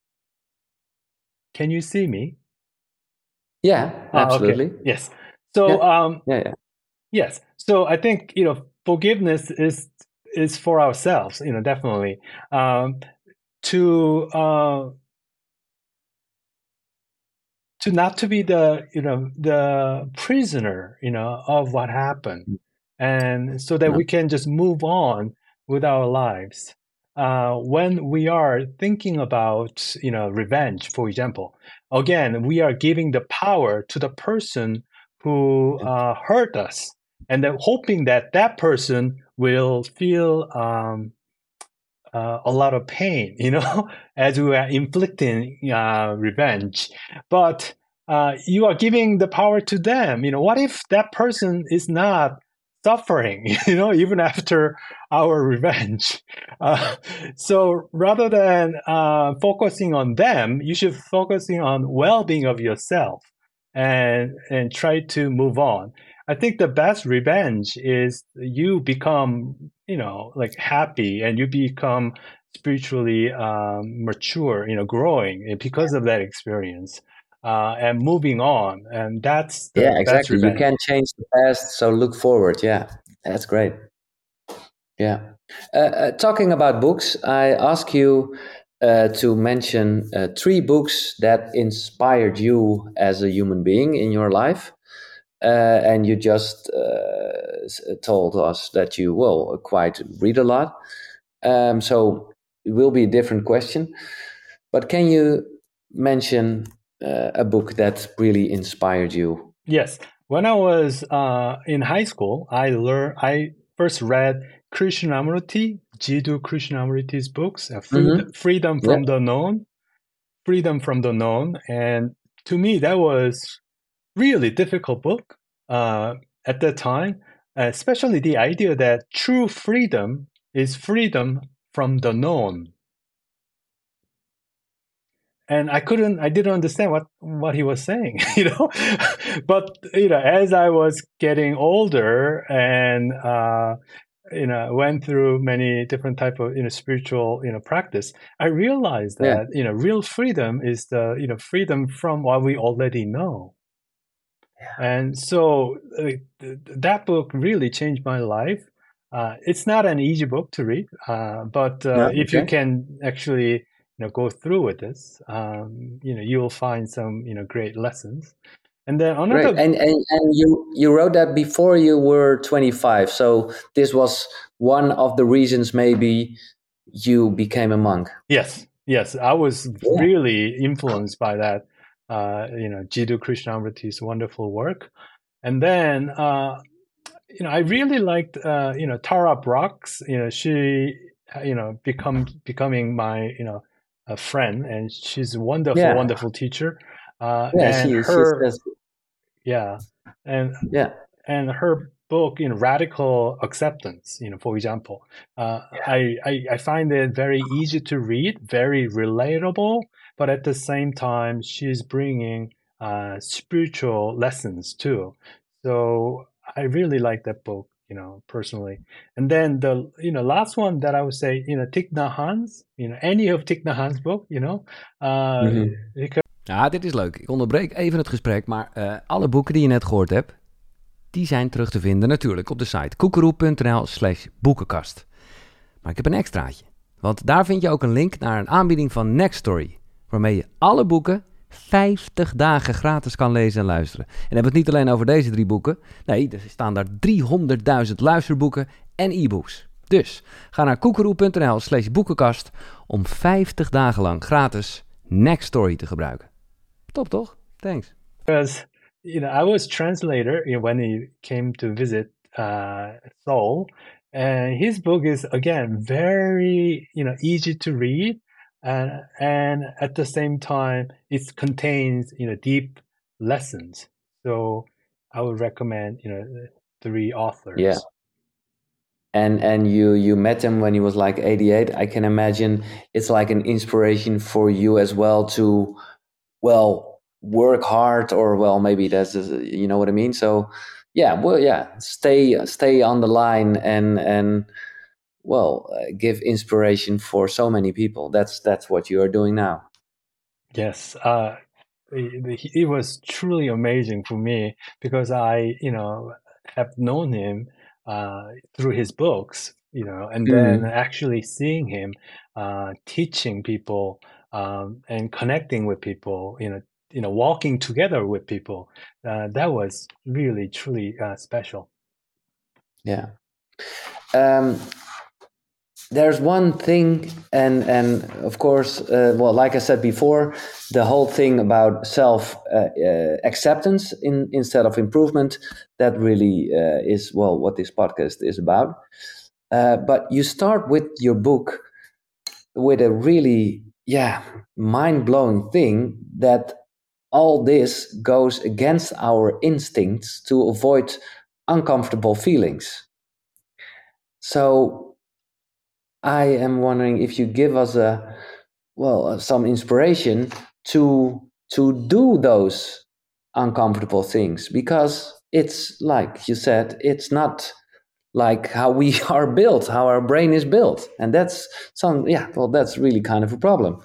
S3: Can you see me?
S2: Yeah, absolutely.
S3: Ah, okay. Yes. So,
S2: yeah.
S3: um,
S2: yeah, yeah.
S3: Yes. So I think, you know, forgiveness is is for ourselves, you know, definitely. Um, to uh, to not to be the, you know, the prisoner, you know, of what happened, and so that
S2: No.
S3: we can just move on with our lives. Uh, when we are thinking about, you know, revenge, for example, again, we are giving the power to the person who uh, hurt us, and then hoping that that person will feel um, uh, a lot of pain, you know, as we are inflicting uh, revenge. But uh, you are giving the power to them. You know, what if that person is not suffering, you know, even after our revenge? Uh, so rather than uh, focusing on them, you should focusing on well-being of yourself and and try to move on. I think the best revenge is you become, you know, like happy, and you become spiritually um, mature, you know, growing because of that experience, uh, and moving on. And that's the
S2: Yeah,
S3: best
S2: exactly. You
S3: revenge.
S2: can't change the past, so look forward. Yeah, that's great. Yeah. Uh, uh, talking about books, I ask you uh, to mention uh, three books that inspired you as a human being in your life. Uh, and you just uh, s- told us that you will quite read a lot. Um, so it will be a different question. But can you mention uh, a book that really inspired you?
S3: Yes. When I was uh, in high school, I learned. I first read Krishnamurti, Jiddu Krishnamurti's books, uh, Freed-
S2: Mm-hmm.
S3: Freedom
S2: Yeah.
S3: from the Known, Freedom from the Known, and to me that was really difficult book uh, at that time, especially the idea that true freedom is freedom from the known. And I couldn't, I didn't understand what what he was saying, you know. But you know, as I was getting older and uh, you know went through many different type of you know spiritual you know practice, I realized
S2: Yeah.
S3: that you know real freedom is the you know freedom from what we already know. And so uh, th- that book really changed my life. Uh, it's not an easy book to read, uh, but uh,
S2: No.
S3: if you
S2: Okay.
S3: can actually you know go through with this, um, you know you will find some you know great lessons. And then
S2: Great.
S3: another,
S2: And and and you you wrote that before you were twenty-five. So this was one of the reasons maybe you became a monk.
S3: yes, yes, I was
S2: Yeah.
S3: really influenced by that. Uh, you know, Jiddu Krishnamurti's wonderful work, and then uh, you know, I really liked, uh, you know, Tara Brooks. You know, she, uh, you know, become becoming my, you know, a friend, and she's a wonderful,
S2: Yeah.
S3: wonderful teacher. Uh,
S2: Yeah.
S3: and
S2: She she
S3: her,
S2: says
S3: yeah, and
S2: yeah.
S3: and her book, you know, Radical Acceptance. You know, for example, uh, I, I I find it very easy to read, very relatable, but at the same time, she's bringing uh, spiritual lessons too. So I really like that book, you know, personally. And then the you know last one that I would say, you know, Thich Nhat Hanh's, you know, any of Thich Nhat Hanh's book, you know, uh,
S2: Mhm.
S3: because
S1: Ja, dit is leuk. Ik onderbreek even het gesprek, maar uh, alle boeken die je net gehoord hebt, die zijn terug te vinden natuurlijk op de site koekeroe.nl slash boekenkast. Maar ik heb een extraatje, want daar vind je ook een link naar een aanbieding van Nextory, waarmee je alle boeken vijftig dagen gratis kan lezen en luisteren. En dan hebben we het niet alleen over deze drie boeken. Nee, er staan daar driehonderdduizend luisterboeken en e-books. Dus ga naar koekeroe.nl slash boekenkast om vijftig dagen lang gratis Nextory te gebruiken. Top toch? Thanks.
S3: because you know I was translator you know, when he came to visit uh, Seoul, and his book is again very you know easy to read, and and at the same time it contains you know deep lessons. So I would recommend you know three authors.
S2: Yeah. And and you you met him when he was like eighty-eight. I can imagine it's like an inspiration for you as well to, well, work hard, or well, maybe that's you know what I mean. So yeah, well, yeah, stay stay on the line and and well, uh, give inspiration for so many people. That's that's what you are doing now.
S3: Yes, uh, it, it was truly amazing for me because I, you know, have known him uh, through his books, you know, and then
S2: Mm.
S3: actually seeing him uh, teaching people um, and connecting with people, you know, you know, walking together with people. Uh, that was really, truly uh, special.
S2: Yeah. Um, there's one thing, and and of course, uh, well, like I said before, the whole thing about self uh, uh, acceptance in instead of improvement, that really uh, is, well, what this podcast is about. Uh, but you start with your book with a really, yeah, mind blowing thing that all this goes against our instincts to avoid uncomfortable feelings. So I am wondering if you give us a, well, uh, some inspiration to to do those uncomfortable things, because it's like you said, it's not like how we are built, how our brain is built, and that's some, yeah, well, that's really kind of a problem.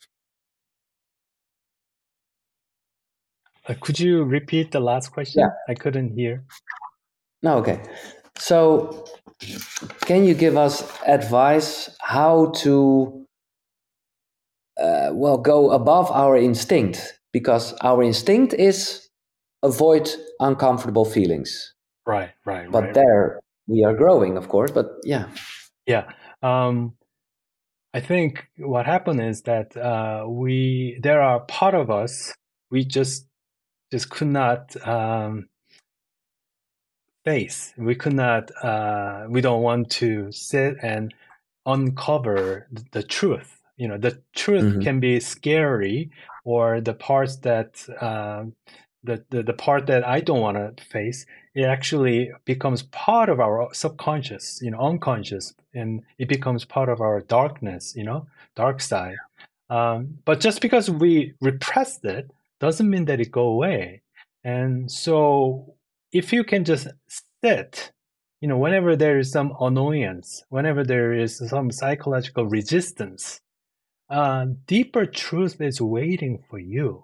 S3: Uh, could you repeat the last
S2: Yeah.
S3: question? I couldn't hear.
S2: No, okay. So, can you give us advice how to, uh, well, go above our instinct? Because our instinct is avoid uncomfortable feelings.
S3: Right, right,
S2: But
S3: right.
S2: there we are growing, of course. But yeah.
S3: Yeah. Um, I think what happened is that uh, we there are part of us we just just could not um, face. We could not. Uh, we don't want to sit and uncover th- the truth. You know, the truth
S2: Mhm.
S3: can be scary, or the parts that um, the, the the part that I don't want to face. It actually becomes part of our subconscious, you know, unconscious, and it becomes part of our darkness, you know, dark side. Um, but just because we repressed it doesn't mean that it go away. And so, if you can just sit, you know, whenever there is some annoyance, whenever there is some psychological resistance, uh, deeper truth is waiting for you.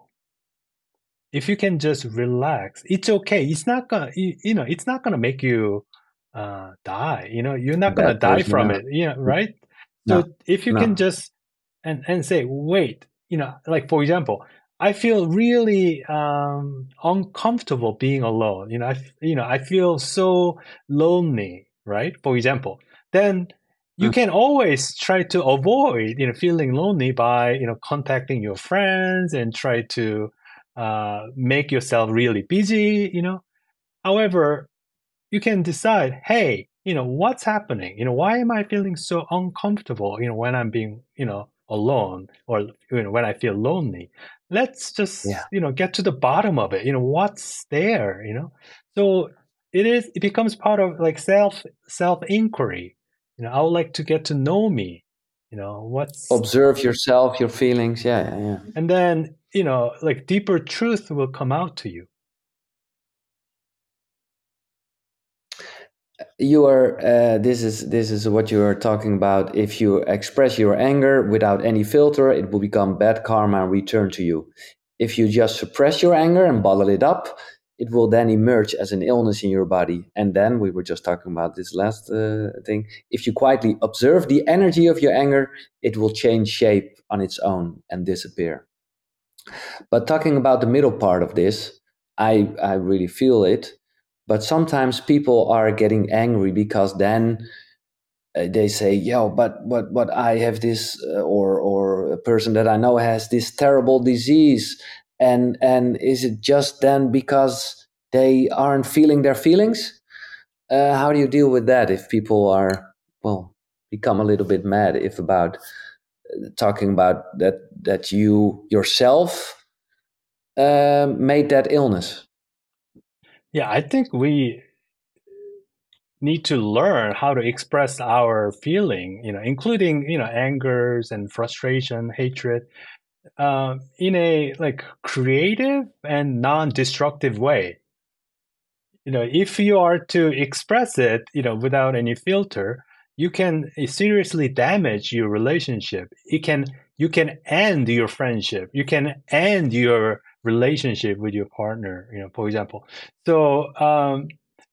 S3: If you can just relax, it's okay. It's not gonna, you, you know, it's not gonna make you uh, die. You know, you're
S2: A
S3: not gonna
S2: bad
S3: die
S2: person,
S3: from
S2: no.
S3: it. You know, right?
S2: No,
S3: So if you can
S2: no.
S3: just and and say, wait, you know, like for example, I feel really um, uncomfortable being alone. You know, I you know I feel so lonely, right? For example, then you
S2: Mm.
S3: can always try to avoid you know feeling lonely by you know contacting your friends and try to uh, make yourself really busy. You know, however, you can decide, hey, you know, what's happening? You know, why am I feeling so uncomfortable, you know, when I'm being, you know, alone or, you know, when I feel lonely? Let's
S2: Yeah.
S3: just, you know, get to the bottom of it. You know, what's there, you know? So it is, it becomes part of like self, self inquiry. You know, I would like to get to know me, you know, what's,
S2: Observe yourself, your feelings. Yeah, yeah, yeah.
S3: and then, you know, like deeper truth will come out to you.
S2: You are. Uh, this is this is what you are talking about. If you express your anger without any filter, it will become bad karma and return to you. If you just suppress your anger and bottle it up, it will then emerge as an illness in your body. And then we were just talking about this last uh, thing. If you quietly observe the energy of your anger, it will change shape on its own and disappear. But talking about the middle part of this, I I really feel it. But sometimes people are getting angry because then uh, they say, "Yo, but but but I have this, uh, or or a person that I know has this terrible disease," and and is it just then because they aren't feeling their feelings? Uh, how do you deal with that if people are, well, become a little bit mad if about uh, talking about that that you yourself uh, made that illness?
S3: Yeah, I think we need to learn how to express our feeling, you know, including, you know, angers and frustration, hatred, uh, in a like creative and non-destructive way. You know, if you are to express it, you know, without any filter, you can seriously damage your relationship. It can you can end your friendship. You can end your relationship with your partner, you know, for example. So um,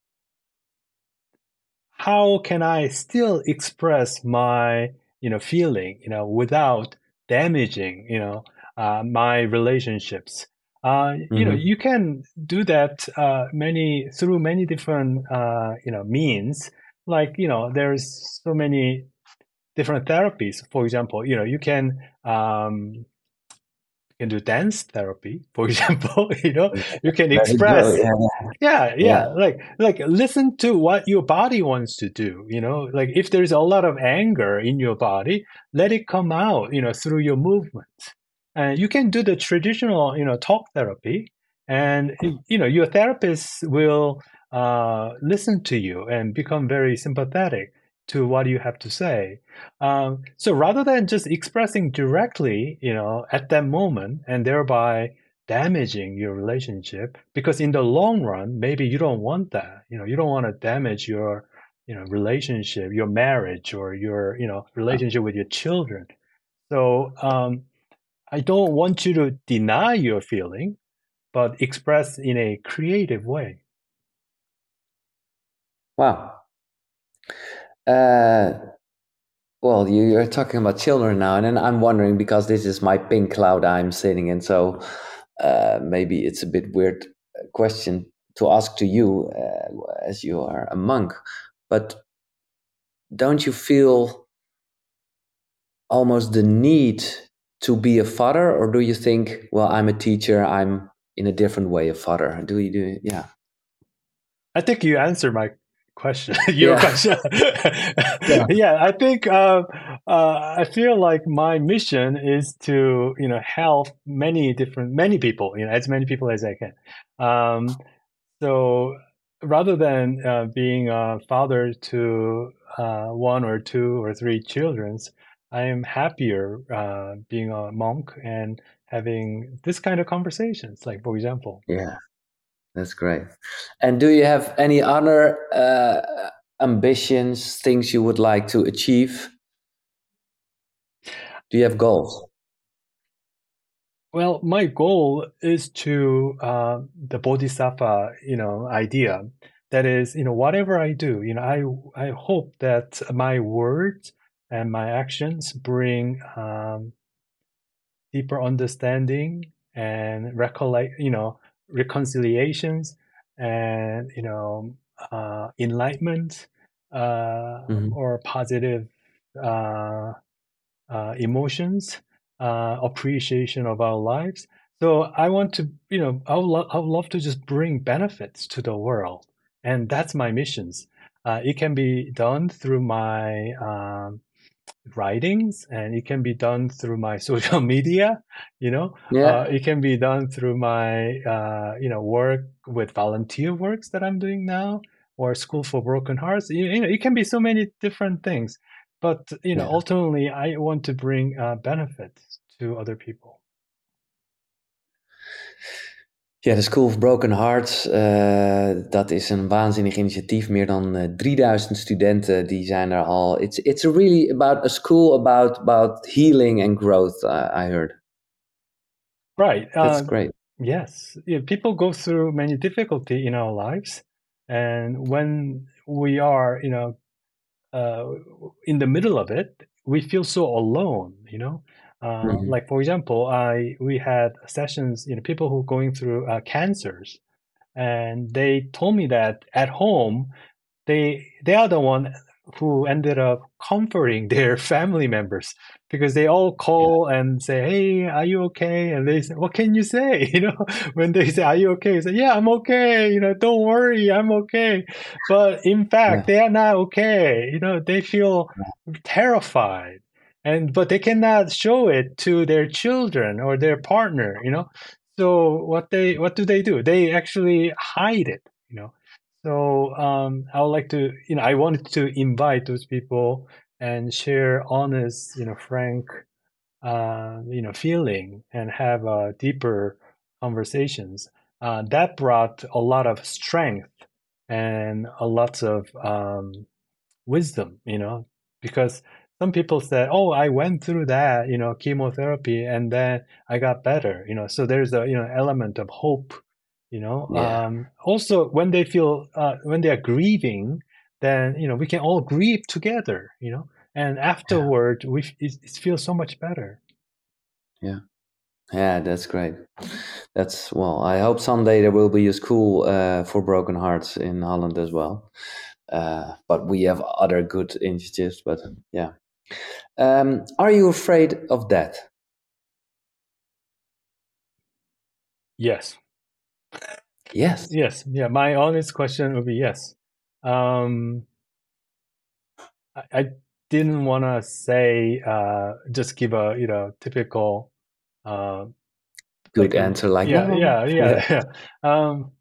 S3: how can I still express my, you know, feeling, you know, without damaging, you know, uh, my relationships? Uh, you know,
S2: Hmm.
S3: you can do that uh, many through many different, uh, you know, means. Like, you know, there's so many different therapies. For example, you know, you can um, you can do dance therapy, for example. You know, you can
S2: Let it go.
S3: express.
S2: Yeah.
S3: Yeah,
S2: Yeah.
S3: yeah. Like like listen to what your body wants to do, you know? Like if there's a lot of anger in your body, let it come out, you know, through your movements. And you can do the traditional, you know, talk therapy, and you know, your therapist will uh, listen to you and become very sympathetic to what you have to say. Um, so rather than just expressing directly, you know, at that moment and thereby damaging your relationship, because in the long run maybe you don't want that, you know, you don't want to damage your, you know, relationship, your marriage, or your, you know, relationship with your children. So um, I don't want you to deny your feeling, but express in a creative way.
S2: Wow. Uh, well, you, you're talking about children now, and then I'm wondering, because this is my pink cloud I'm sitting in, so uh, maybe it's a bit weird question to ask to you, uh, as you are a monk, but don't you feel almost the need to be a father, or do you think, well, I'm a teacher, I'm in a different way a father? Do you do? Yeah.
S3: I think you answered my question, your
S2: Yeah.
S3: question.
S2: Yeah.
S3: Yeah, I think uh, uh, I feel like my mission is to, you know, help many different many people, you know, as many people as I can. Um, so rather than uh, being a father to uh, one or two or three childrens, I am happier uh, being a monk and having this kind of conversations. Like, for example.
S2: Yeah. That's great. And do you have any other uh, ambitions, things you would like to achieve? Do you have goals?
S3: Well, my goal is to uh, the bodhisattva, you know, idea. That is, you know, whatever I do, you know, I I hope that my words and my actions bring um, deeper understanding and recollect, you know, reconciliations and, you know, uh, enlightenment, uh,
S2: Hmm.
S3: or positive uh, uh, emotions, uh, appreciation of our lives. So I want to, you know, I would, lo- I would love to just bring benefits to the world, and that's my missions. Uh, it can be done through my um, writings, and it can be done through my social media. You know, uh,
S2: Yeah.
S3: it can be done through my, uh, you know, work with volunteer works that I'm doing now, or School for Broken Hearts. You, you know, it can be so many different things. But you know,
S2: Yeah.
S3: ultimately, I want to bring uh, benefits to other people.
S2: Ja, de School of Broken Hearts, uh, dat is een waanzinnig initiatief. Meer dan uh, drieduizend studenten die zijn er al. It's, it's really about a school about, about healing and growth, uh, I heard.
S3: Right.
S2: That's
S3: Uh,
S2: great.
S3: yes. Yeah, people go through many difficulty in our lives, and when we are, you know, uh, in the middle of it, we feel so alone, you know. Uh,
S2: Hmm.
S3: like for example, I we had sessions, you know, people who are going through uh, cancers, and they told me that at home they they are the one who ended up comforting their family members, because they all
S2: Yeah.
S3: call and say, "Hey, are you okay?" And they say, "What can you say?" You know, when they say, "Are you okay?" You say, "Yeah, I'm okay. You know, don't worry, I'm okay." But in
S2: Yeah.
S3: fact, they are not okay. You know, they feel terrified, and but they cannot show it to their children or their partner. You know, so what they what do they do? They actually hide it. You know, so um, I would like to, you know, I wanted to invite those people and share honest, you know, frank, uh, you know, feeling and have uh, deeper conversations. Uh, that brought a lot of strength and a lot of um, wisdom, you know, because some people said, "Oh, I went through that, you know, chemotherapy, and then I got better," you know. So there's a you know element of hope, you know.
S2: Yeah.
S3: Um, also, when they feel uh, when they are grieving, then you know we can all grieve together, you know, and afterward we it, it feels so much better.
S2: Yeah. Yeah, that's great. That's well. I hope someday there will be a school uh, for broken hearts in Holland as well. Uh, but we have other good initiatives. But yeah, um, are you afraid of death?
S3: Yes.
S2: Yes.
S3: Yes. Yeah. My honest question would be yes. Um, I, I didn't want to say uh, just give a you know typical uh,
S2: Good
S3: like a
S2: answer. Like
S3: yeah
S2: no.
S3: yeah
S2: Yeah.
S3: yeah yeah. Um,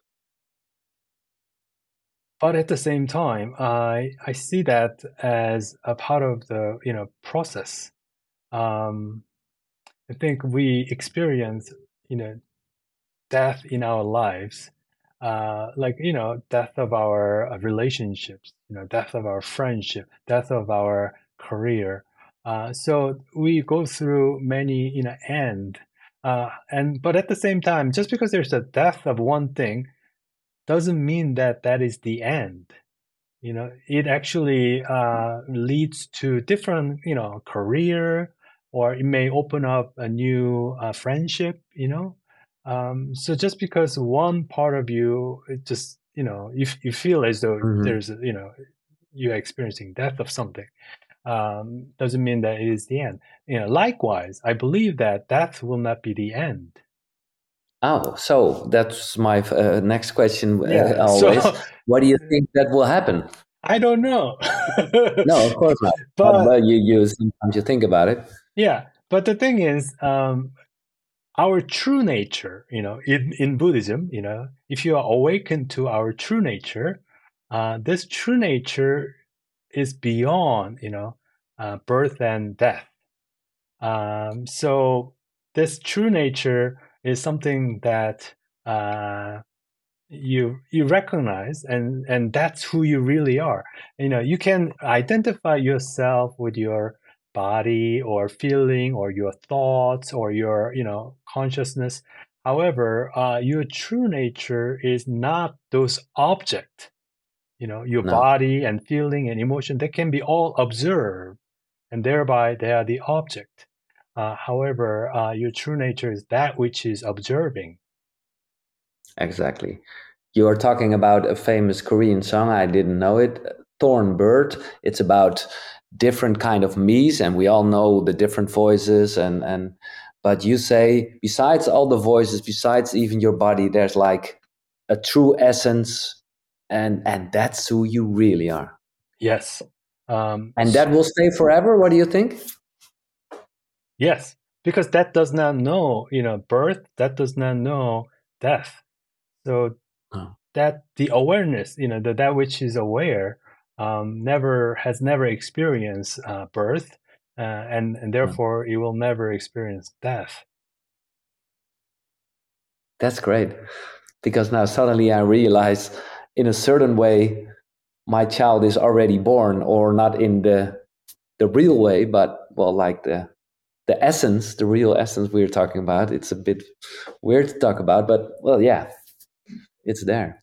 S3: but at the same time, I I see that as a part of the you know process. Um, I think we experience you know death in our lives, uh, like you know death of our uh, relationships, you know death of our friendship, death of our career. Uh, so we go through many you know end, uh, and but at the same time, just because there's a death of one thing doesn't mean that that is the end. You know, it actually uh, leads to different you know career, or it may open up a new uh, friendship. You know, um, so just because one part of you it just you know you, you feel as though
S2: Mhm.
S3: there's a, you know you're experiencing death of something, um, doesn't mean that it is the end. You know, likewise, I believe that death will not be the end.
S2: Oh, so that's my uh, next question. Uh,
S3: Yeah. So
S2: always, what do you think that will happen?
S3: I don't know.
S2: No, of course not. But,
S3: But
S2: but you, you sometimes you think about it.
S3: yeah, but the thing is, um, our true nature, you know, in, in Buddhism, you know, if you are awakened to our true nature, uh, this true nature is beyond, you know, uh, birth and death. Um, so this true nature is something that uh, you you recognize, and and that's who you really are. You know, you can identify yourself with your body or feeling or your thoughts or your you know consciousness. However, uh, your true nature is not those objects. You know, your
S2: No.
S3: body and feeling and emotion, they can be all observed, and thereby they are the object. Uh, however, uh, your true nature is that which is observing.
S2: Exactly. You are talking about a famous Korean song. I didn't know it. Thorn Bird. It's about different kind of me's, and we all know the different voices. And and but you say besides all the voices, besides even your body, there's like a true essence, and and that's who you really are.
S3: Yes. Um,
S2: And that will stay forever. What do you think?
S3: yes, because that does not know, you know, birth, that does not know death. So
S2: Oh,
S3: that the awareness, you know, the, that which is aware, um, never has never experienced uh, birth, uh, and and
S2: no.
S3: therefore it will never experience death.
S2: That's great. Because now suddenly I realize in a certain way my child is already born, or not in the the real way, but well, like the the essence, the real essence we're talking about. It's a bit weird to talk about, but well, yeah, it's there.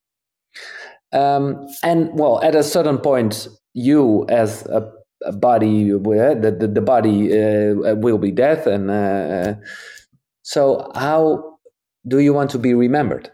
S2: Um, and well, at a certain point, you as a, a body, uh, the, the, the body uh, will be death. And uh, so, how do you want to be remembered?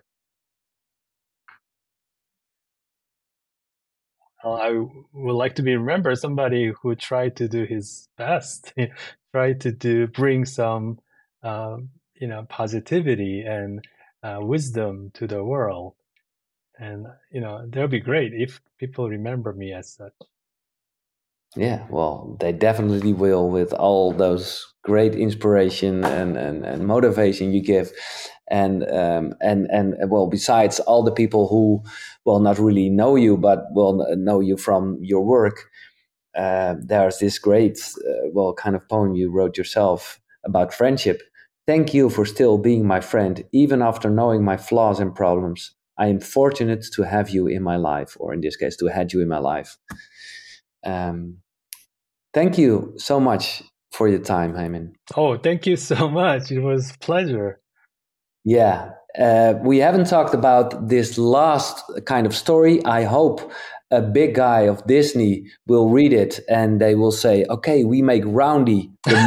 S3: Well, I would like to be remembered somebody who tried to do his best, tried to do bring some, um, you know, positivity and uh, wisdom to the world. And you know, that would be great if people remember me as such.
S2: Yeah, well, they definitely will, with all those great inspiration and, and, and motivation you give. And um, and and well, besides all the people who will not really know you, but will know you from your work, uh, there's this great, uh, well, kind of poem you wrote yourself about friendship. Thank you for still being my friend, even after knowing my flaws and problems. I am fortunate to have you in my life, or in this case, to have you in my life. Um, thank you so much for your time, Heiman.
S3: Oh, thank you so much. It was a pleasure.
S2: Yeah, uh, we haven't talked about this last kind of story. I hope a big guy of Disney will read it and they will say, okay, we make Roundy the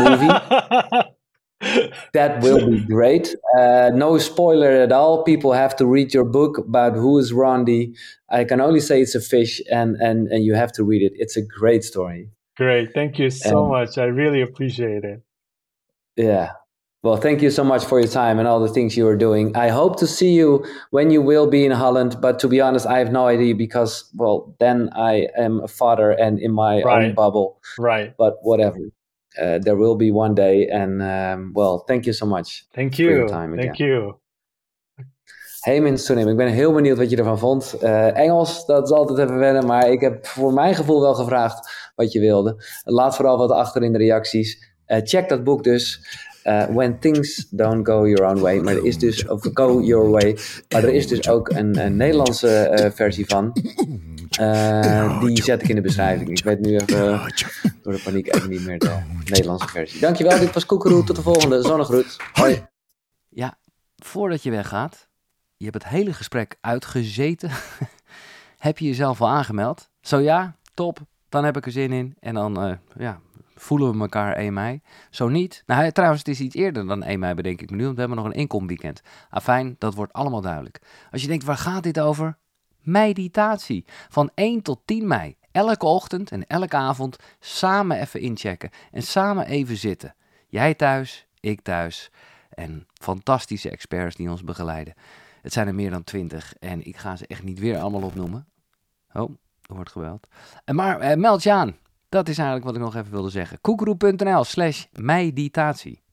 S2: movie. That will be great. Uh, no spoiler at all. People have to read your book about who is Roundy. I can only say it's a fish, and, and, and you have to read it. It's a great story.
S3: Great. Thank you so
S2: um,
S3: much. I really appreciate it.
S2: Yeah. Well, thank you so much for your time and all the things you are doing. I hope to see you when you will be in Holland. But to be honest, I have no idea because, well, then I am a father and in my
S3: Right.
S2: own bubble.
S3: Right.
S2: But whatever. Uh, there will be one day. And, um, well, thank you so much.
S3: Thank you.
S2: For your time again.
S3: Thank you.
S2: Heiman Soonim, ik ben heel benieuwd wat je ervan vond. Uh, Engels, dat is altijd even wennen, maar ik heb voor mijn gevoel wel gevraagd wat je wilde. Laat vooral wat achter in de reacties. Uh, check dat boek dus. Uh, When Things Don't Go Your Own Way. Maar er is dus, of Go Your Way. Maar er is dus ook een, een Nederlandse uh, versie van. Uh, die zet ik in de beschrijving. Ik weet nu even uh, door de paniek even niet meer de Nederlandse versie. Dankjewel, dit was Koekeroe. Tot de volgende. Zonnegroet. Hoi.
S1: Ja, voordat je weggaat. Je hebt het hele gesprek uitgezeten. Heb je jezelf al aangemeld? Zo ja, top. Dan heb ik er zin in. En dan uh, ja, voelen we elkaar één mei. Zo niet. Nou, trouwens, het is iets eerder dan één mei, bedenk ik me nu. Want we hebben nog een inkomweekend. Afijn, dat wordt allemaal duidelijk. Als je denkt, waar gaat dit over? Meditatie. Van één tot tien mei. Elke ochtend en elke avond samen even inchecken. En samen even zitten. Jij thuis, ik thuis. En fantastische experts die ons begeleiden. Het zijn er meer dan twintig en ik ga ze echt niet weer allemaal opnoemen. Oh, er wordt gebeld. Maar uh, meld je aan. Dat is eigenlijk wat ik nog even wilde zeggen. koekeroe punt n l slash meditatie.